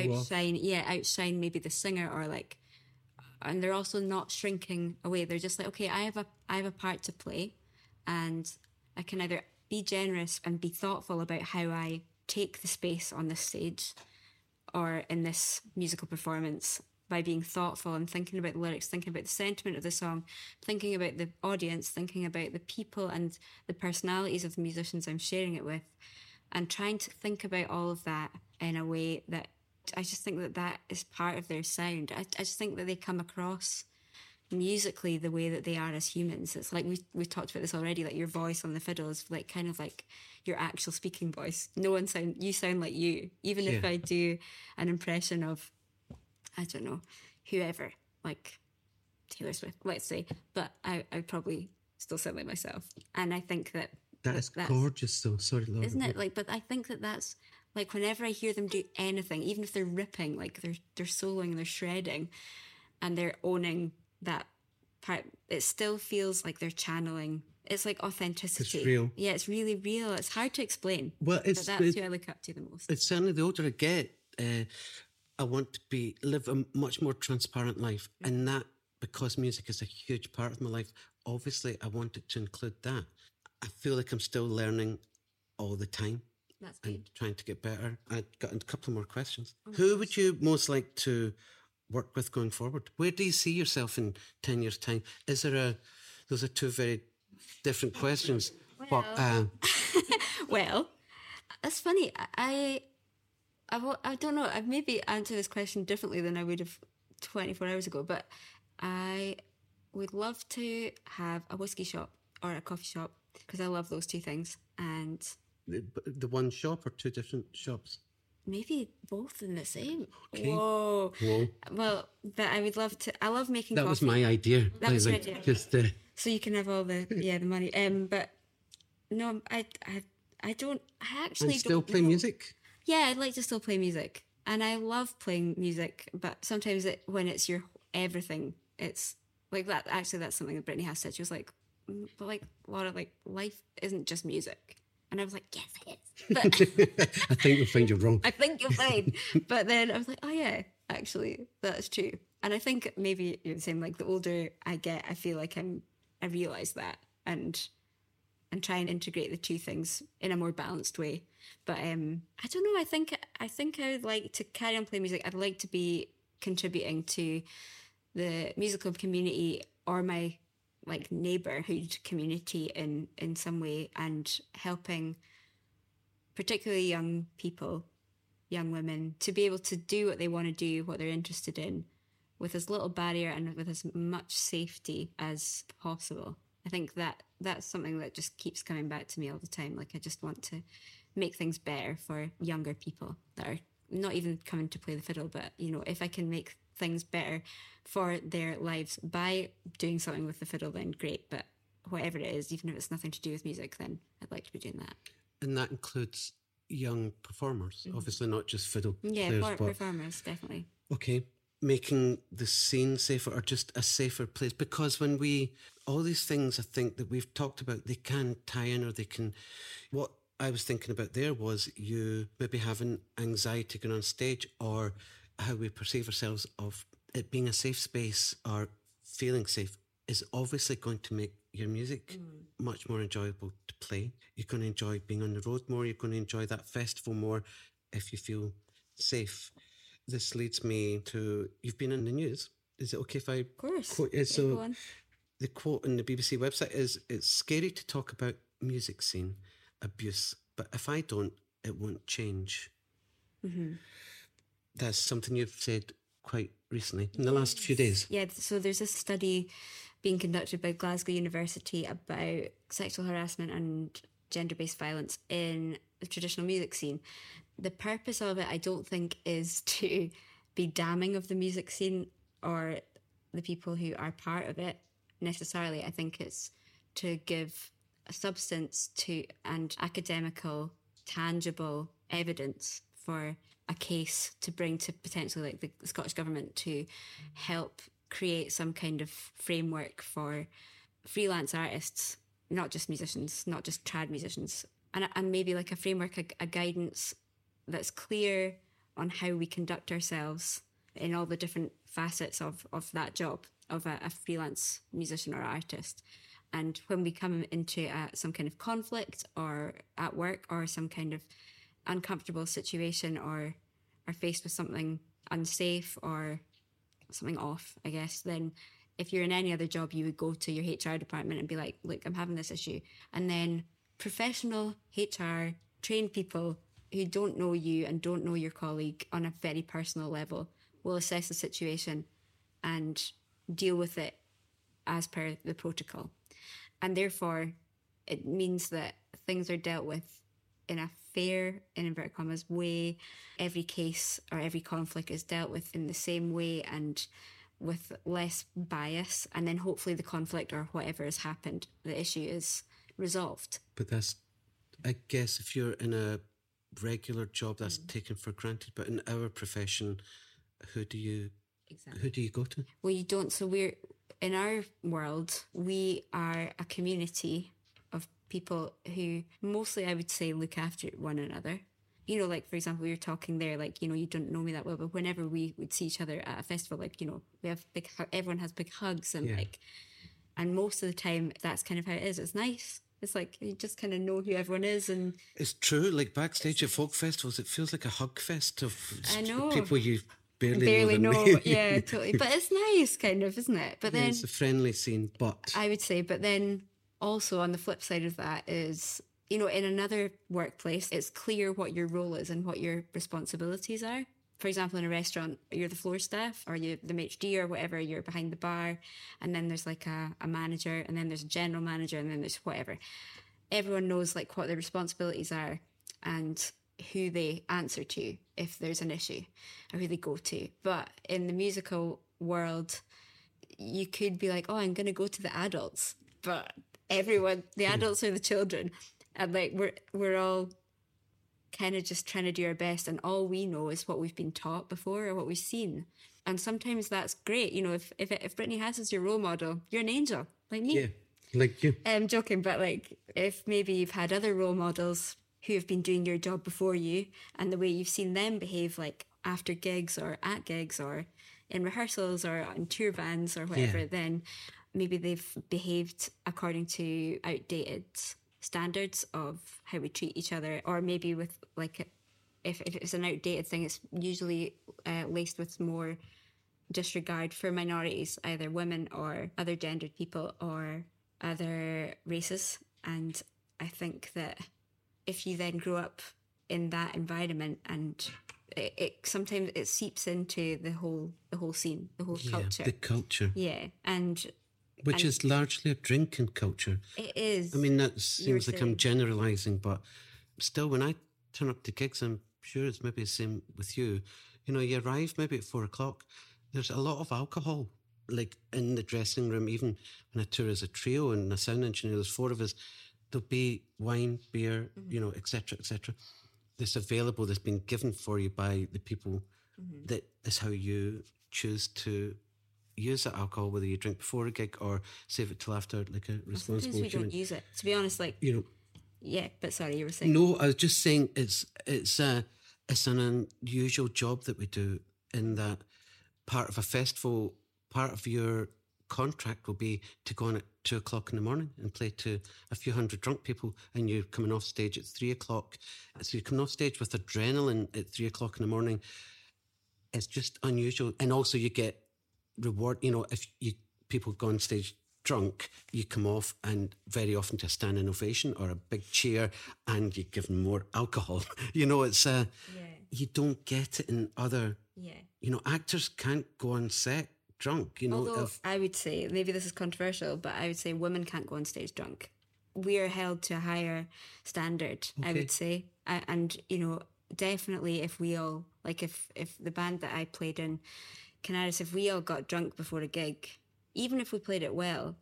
outshine maybe the singer, or like, and they're also not shrinking away. They're just like, okay, I have a part to play, and I can either be generous and be thoughtful about how I take the space on this stage or in this musical performance, by being thoughtful and thinking about the lyrics, thinking about the sentiment of the song, thinking about the audience, thinking about the people and the personalities of the musicians I'm sharing it with, and trying to think about all of that in a way that I just think that is part of their sound. I just think that they come across musically the way that they are as humans. It's like we've talked about this already, like your voice on the fiddle is like kind of like your actual speaking voice. You sound like you. Even if I do an impression of, I don't know, whoever, like Taylor Swift, let's say, but I probably still sound like myself. And I think that That is gorgeous, though. Sorry, Laura. Isn't it? Like, but I think that's like whenever I hear them do anything, even if they're ripping, like they're soloing, they're shredding, and they're owning that part, it still feels like they're channeling. It's like authenticity. It's real. Yeah, it's really real. It's hard to explain. Well, that's who I look up to the most. It's certainly the older I get, I want to live a much more transparent life, and that because music is a huge part of my life. Obviously, I wanted to include that. I feel like I'm still learning all the time. That's good. And trying to get better. I've got a couple more questions. Who would you most like to work with going forward? Where do you see yourself in 10 years' time? Those are two very different questions. Well, that's funny. I don't know. I've maybe answered this question differently than I would have 24 hours ago, but I would love to have a whiskey shop or a coffee shop because I love those two things. And the one shop or two different shops? Maybe both in the same. Okay. Whoa. Well, but I would love to. I love making that coffee. Was my idea. That was your idea. Just, so you can have all the money. But no, I don't. I actually and still don't play know. music. Yeah, I'd like to still play music, and I love playing music. But sometimes when it's your everything, it's like that. Actually, that's something that Brittany has said. She was like, but like a lot of like life isn't just music. And I was like, yes, it is. But I think you'll find you're wrong. I think you're fine. But then I was like, oh yeah, actually, that's true. And I think maybe you're the same. Like the older I get, I feel like I realise that and try and integrate the two things in a more balanced way. But I don't know. I think I would like to carry on playing music. I'd like to be contributing to the musical community or my like neighbourhood community in some way, and helping particularly young people, young women, to be able to do what they want to do, what they're interested in, with as little barrier and with as much safety as possible. I think that's something that just keeps coming back to me all the time. Like I just want to make things better for younger people that are not even coming to play the fiddle, but if I can make things better for their lives by doing something with the fiddle, then great. But whatever it is, even if it's nothing to do with music, then I'd like to be doing that. And that includes young performers, obviously not just fiddle players. But Performers, definitely. Okay. Making the scene safer or just a safer place, because when all these things I think that we've talked about, they can tie in or they can, what I was thinking about there was you maybe having anxiety going on stage, or how we perceive ourselves of it being a safe space or feeling safe is obviously going to make your music much more enjoyable to play. You're going to enjoy being on the road more. You're going to enjoy that festival more if you feel safe. This leads me to, you've been in the news. Is it okay if I... Of course. Quote? So the quote on the BBC website is, it's scary to talk about music scene abuse, but if I don't, it won't change. Mm-hmm. That's something you've said quite recently, in the last few days. Yeah, so there's a study being conducted by Glasgow University about sexual harassment and gender-based violence in the traditional music scene. The purpose of it, I don't think, is to be damning of the music scene or the people who are part of it necessarily. I think it's to give a substance to and academical, tangible evidence for a case to bring to potentially like the Scottish Government to help create some kind of framework for freelance artists, not just musicians, not just trad musicians, and maybe like a framework, a guidance that's clear on how we conduct ourselves in all the different facets of that job of a freelance musician or artist. And when we come into some kind of conflict or at work or some kind of uncomfortable situation or are faced with something unsafe or something off, I guess, then if you're in any other job, you would go to your HR department and be like, look, I'm having this issue. And then professional HR trained people who don't know you and don't know your colleague on a very personal level will assess the situation and deal with it as per the protocol. And therefore, it means that things are dealt with in a fair, in inverted commas, way. Every case or every conflict is dealt with in the same way and with less bias. And then hopefully the conflict or whatever has happened, the issue is resolved. But that's, I guess, if you're in a regular job, that's taken for granted. But in our profession, who do you go to? Well, you don't. So in our world, we are a community of people who mostly, I would say, look after one another. You know, like, for example, we were talking there, like, you know, you don't know me that well, but whenever we would see each other at a festival, like, you know, we have everyone has big hugs and and most of the time that's kind of how it is. It's nice. It's like you just kind of know who everyone is. And it's true. Like backstage at folk festivals, it feels like a hug fest of people you barely know. Yeah, totally. But it's nice, kind of, isn't it? But then it's a friendly scene. But I would say, but then also on the flip side of that is, you know, in another workplace, it's clear what your role is and what your responsibilities are. For example, in a restaurant, you're the floor staff or you're the MHD or whatever, you're behind the bar. And then there's like a manager, and then there's a general manager, and then there's whatever. Everyone knows like what their responsibilities are and who they answer to if there's an issue or who they go to. But in the musical world, you could be like, oh, I'm going to go to the adults. But the adults are the children. And like we're all kind of just trying to do our best, and all we know is what we've been taught before or what we've seen. And sometimes that's great. You know, if Brittany Haas is your role model, you're an angel, like me. Yeah, like you. I'm joking, but like if maybe you've had other role models who have been doing your job before you, and the way you've seen them behave, like after gigs or at gigs or in rehearsals or on tour vans or whatever, then maybe they've behaved according to outdated standards of how we treat each other, or maybe with like if it's an outdated thing, it's usually laced with more disregard for minorities, either women or other gendered people or other races. And I think that if you then grow up in that environment, and it sometimes it seeps into the whole scene, the whole culture. The culture. Yeah. Which is largely a drinking culture. It is. I mean, that seems like I'm generalising, but still, when I turn up to gigs, I'm sure it's maybe the same with you. You know, you arrive maybe at 4:00. There's a lot of alcohol, like in the dressing room. Even when I tour as a trio and a sound engineer, there's 4 of us. There'll be wine, beer, you know, etc., etc. That's available, that's been given for you by the people. That is how you choose to use that alcohol, whether you drink before a gig or save it till after, like a responsible Sometimes we don't use it, to be honest. Like, you know. Yeah, but sorry, you were saying. No, I was just saying it's an unusual job that we do, in that part of a festival, part of your contract will be to go on at 2:00 in the morning and play to a few hundred drunk people, and you're coming off stage at 3:00. So you're coming off stage with adrenaline at 3:00 in the morning. It's just unusual. And also you get reward, you know, if people go on stage drunk, you come off and very often to a standing ovation or a big cheer, and you give them more alcohol. You know, it's you don't get it in other, you know, actors can't go on set drunk, you know. Although I would say, maybe this is controversial, but I would say women can't go on stage drunk. We are held to a higher standard, I would say. And, you know, definitely if we all, like if the band that I played in, Canaris, if we all got drunk before a gig, even if we played it well,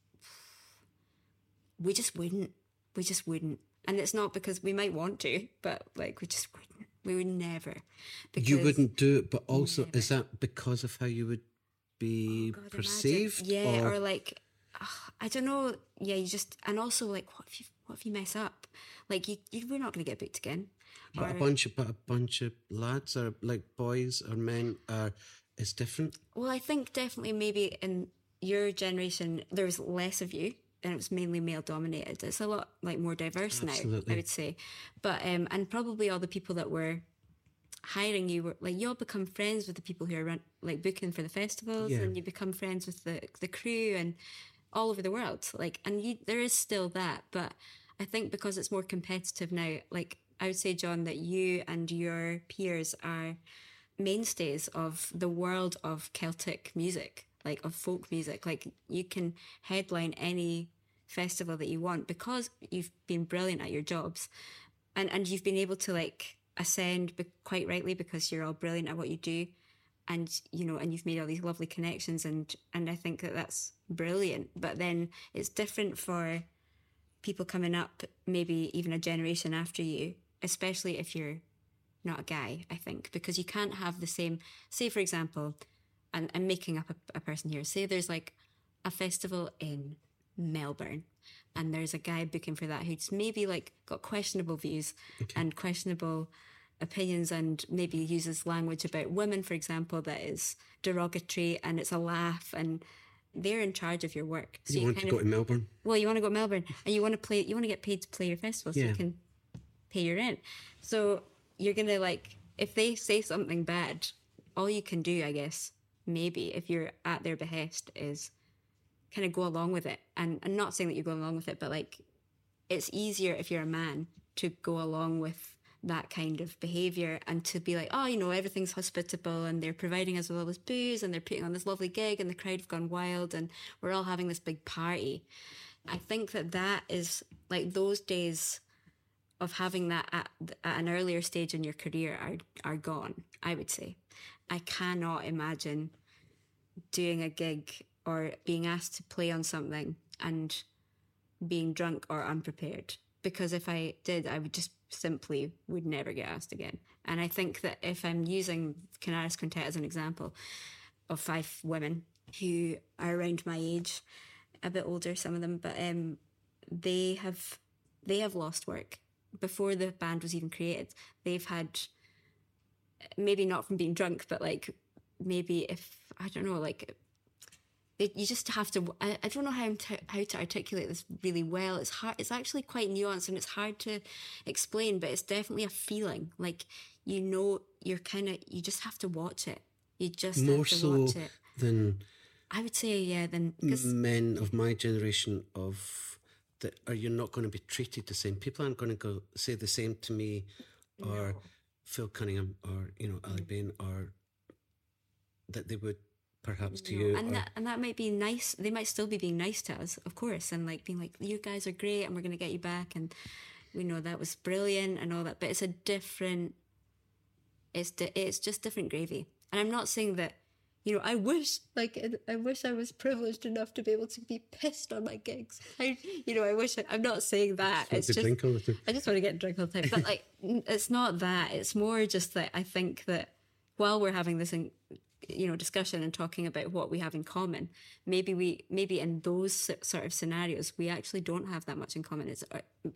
we just wouldn't. And it's not because we might want to, but like we just wouldn't. We would never. You wouldn't do it, but also is that because of how you would be perceived? Imagine. Yeah, or like, I don't know. Yeah, you just, and also like, what if you mess up? Like we're not going to get booked again. But a bunch of lads, or like boys or men, is different. Well, I think definitely maybe in your generation there was less of you, and it was mainly male dominated. It's a lot like more diverse now, I would say. But and probably all the people that were hiring you were like, you all become friends with the people who are like booking for the festivals, and you become friends with the crew and all over the world. Like, and there is still that, but I think because it's more competitive now, like I would say, John, that you and your peers are mainstays of the world of Celtic music, like of folk music. Like you can headline any festival that you want because you've been brilliant at your jobs, and you've been able to like ascend quite rightly because you're all brilliant at what you do, and you know, and you've made all these lovely connections, and I think that that's brilliant. But then it's different for people coming up, maybe even a generation after you, especially if you're not a guy, I think, because you can't have the same, say, for example, and I'm making up a person here, say there's like a festival in Melbourne and there's a guy booking for that who's maybe like got questionable views and questionable opinions and maybe uses language about women, for example, that is derogatory and it's a laugh, and they're in charge of your work. So you want to go to Melbourne? Well, you want to go to Melbourne and you want to get paid to play your festival so you can pay your rent. So you're going to, like, if they say something bad, all you can do, I guess, maybe if you're at their behest, is kind of go along with it. And I'm not saying that you're going along with it, but like, it's easier if you're a man to go along with that kind of behaviour and to be like, oh, you know, everything's hospitable and they're providing us with all this booze and they're putting on this lovely gig and the crowd have gone wild and we're all having this big party. I think that is like those days of having that at an earlier stage in your career are gone, I would say. I cannot imagine doing a gig or being asked to play on something and being drunk or unprepared. Because if I did, I would just simply would never get asked again. And I think that if I'm using Canaris Quintet as an example of 5 women who are around my age, a bit older, some of them, but they have lost work. Before the band was even created, they've had, maybe not from being drunk, but like maybe if, I don't know, like you just have to, I don't know how to articulate this really well. It's hard, it's actually quite nuanced and it's hard to explain, but it's definitely a feeling. Like, you know, you just have to watch it. You just more have to so watch it. Than I would say, yeah, than men of my generation that are you're not going to be treated the same. People aren't going to go say the same to me or Phil Cunningham or, you know, Ali Bain, or that they would perhaps to you. And that might be nice. They might still be being nice to us, of course, and like being like, you guys are great and we're going to get you back and we know that was brilliant and all that. But it's a different, it's just different gravy. And I'm not saying that, you know, I wish I was privileged enough to be able to be pissed on my gigs. I'm not saying that. It's just, I just want to get drunk all the time. But like, it's not that. It's more just that I think that while we're having this, you know, discussion and talking about what we have in common, maybe in those sort of scenarios, we actually don't have that much in common. It's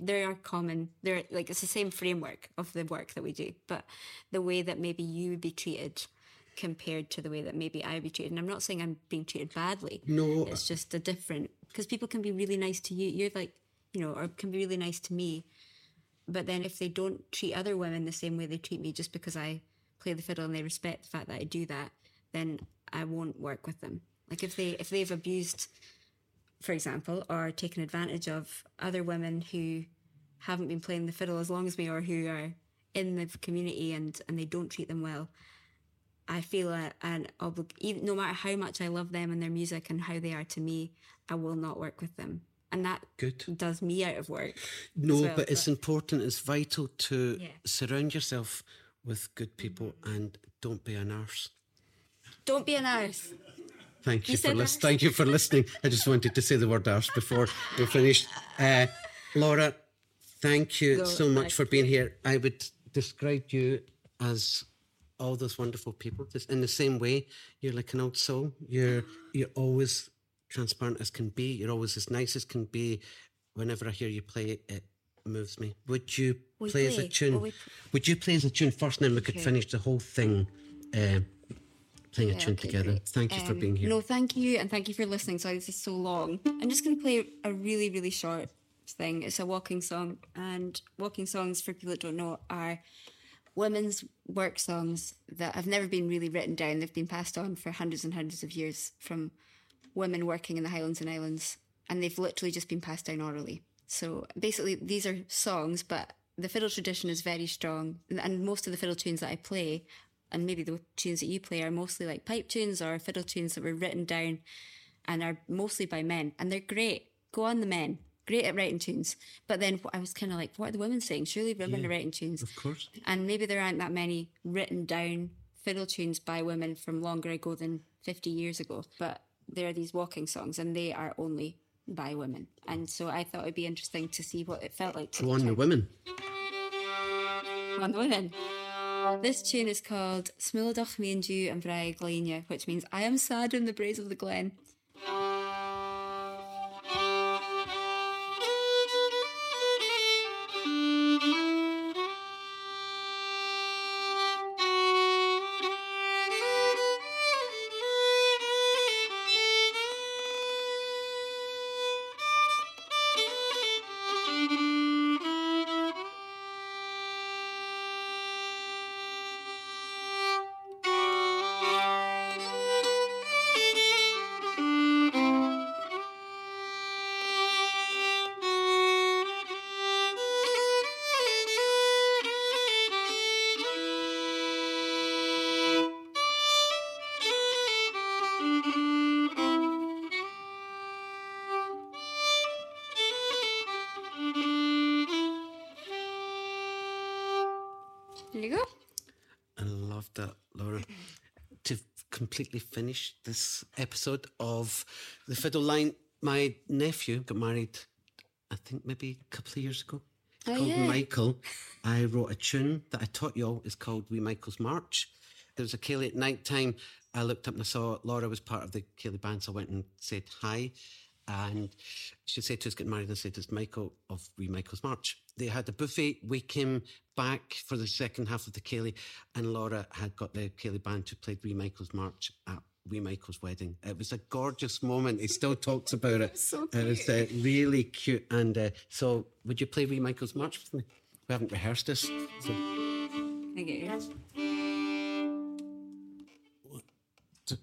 the same framework of the work that we do, but the way that maybe you would be treated compared to the way that maybe I would be treated. And I'm not saying I'm being treated badly. No. It's just a different, because people can be really nice to you. You're like, you know, or can be really nice to me. But then if they don't treat other women the same way they treat me just because I play the fiddle and they respect the fact that I do that, then I won't work with them. Like if they've abused, for example, or taken advantage of other women who haven't been playing the fiddle as long as me or who are in the community and they don't treat them well, I feel no matter how much I love them and their music and how they are to me, I will not work with them. And that does me out of work. No, well, but it's important, it's vital to surround yourself with good people and don't be an arse. Don't be an arse. Thank you for listening. I just wanted to say the word arse before we finished. Laura, thank you so much for being here. I would describe you as all those wonderful people. Just in the same way, you're like an old soul. You're always transparent as can be. You're always as nice as can be. Whenever I hear you play, it moves me. Would you play as a tune? Would you play as a tune first, and then we could finish the whole thing playing a tune together? Great. Thank you for being here. No, thank you, and thank you for listening. Sorry, this is so long. I'm just going to play a really, really short thing. It's a walking song, and walking songs, for people that don't know, are women's work songs that have never been really written down. They've been passed on for hundreds and hundreds of years from women working in the Highlands and Islands, and they've literally just been passed down orally. So basically these are songs, but the fiddle tradition is very strong, and most of the fiddle tunes that I play, and maybe the tunes that you play, are mostly like pipe tunes or fiddle tunes that were written down and are mostly by men, and they're great. Go on, the men. Great at writing tunes. But then I was kind of like, what are the women saying? Surely women are writing tunes. Of course. And maybe there aren't that many written down fiddle tunes by women from longer ago than 50 years ago. But there are these walking songs, and they are only by women. And so I thought it'd be interesting to see what it felt like to Go on, the women. On the women. This tune is called Smúladach mi an dú an bhraig Gléine, which means I am sad in the braes of the glen. There you go. I love that, Laura. To completely finish this episode of The Fiddle Line, my nephew got married, I think maybe a couple of years ago. It's called Michael. I wrote a tune that I taught you all. It's called Wee Michael's March. There was a ceilidh at night time. I looked up and I saw Laura was part of the ceilidh band, so I went and said hi. And she said to us, getting married, and I said, it's Michael of Wee Michael's March. They had a buffet. We came back for the second half of the ceilidh, and Laura had got the ceilidh band to play Wee Michael's March at Wee Michael's wedding. It was a gorgeous moment. He still talks about it. So cute. It was really cute. And so would you play Wee Michael's March with me? We haven't rehearsed this. So. I get you. One, two.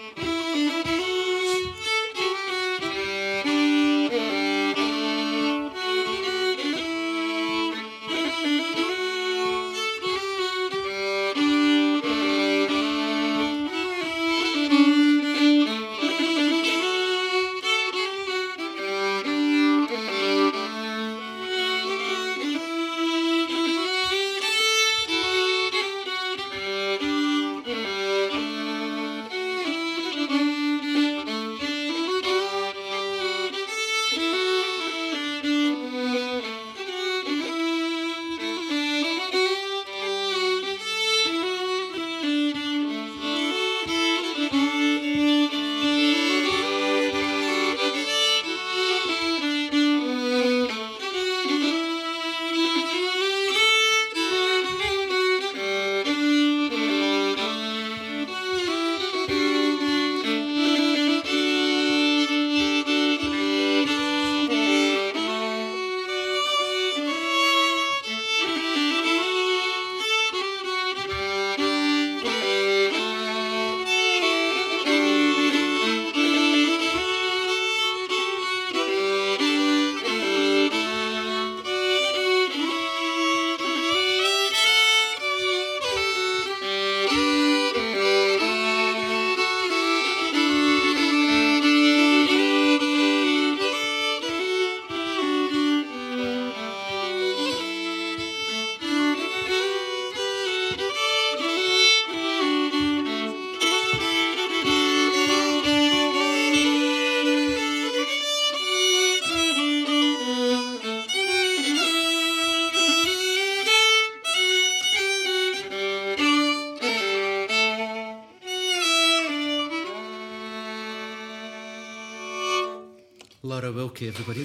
Laura Wilkie, everybody.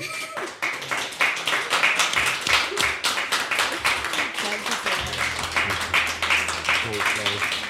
Thank you so much. Thanks, Laura.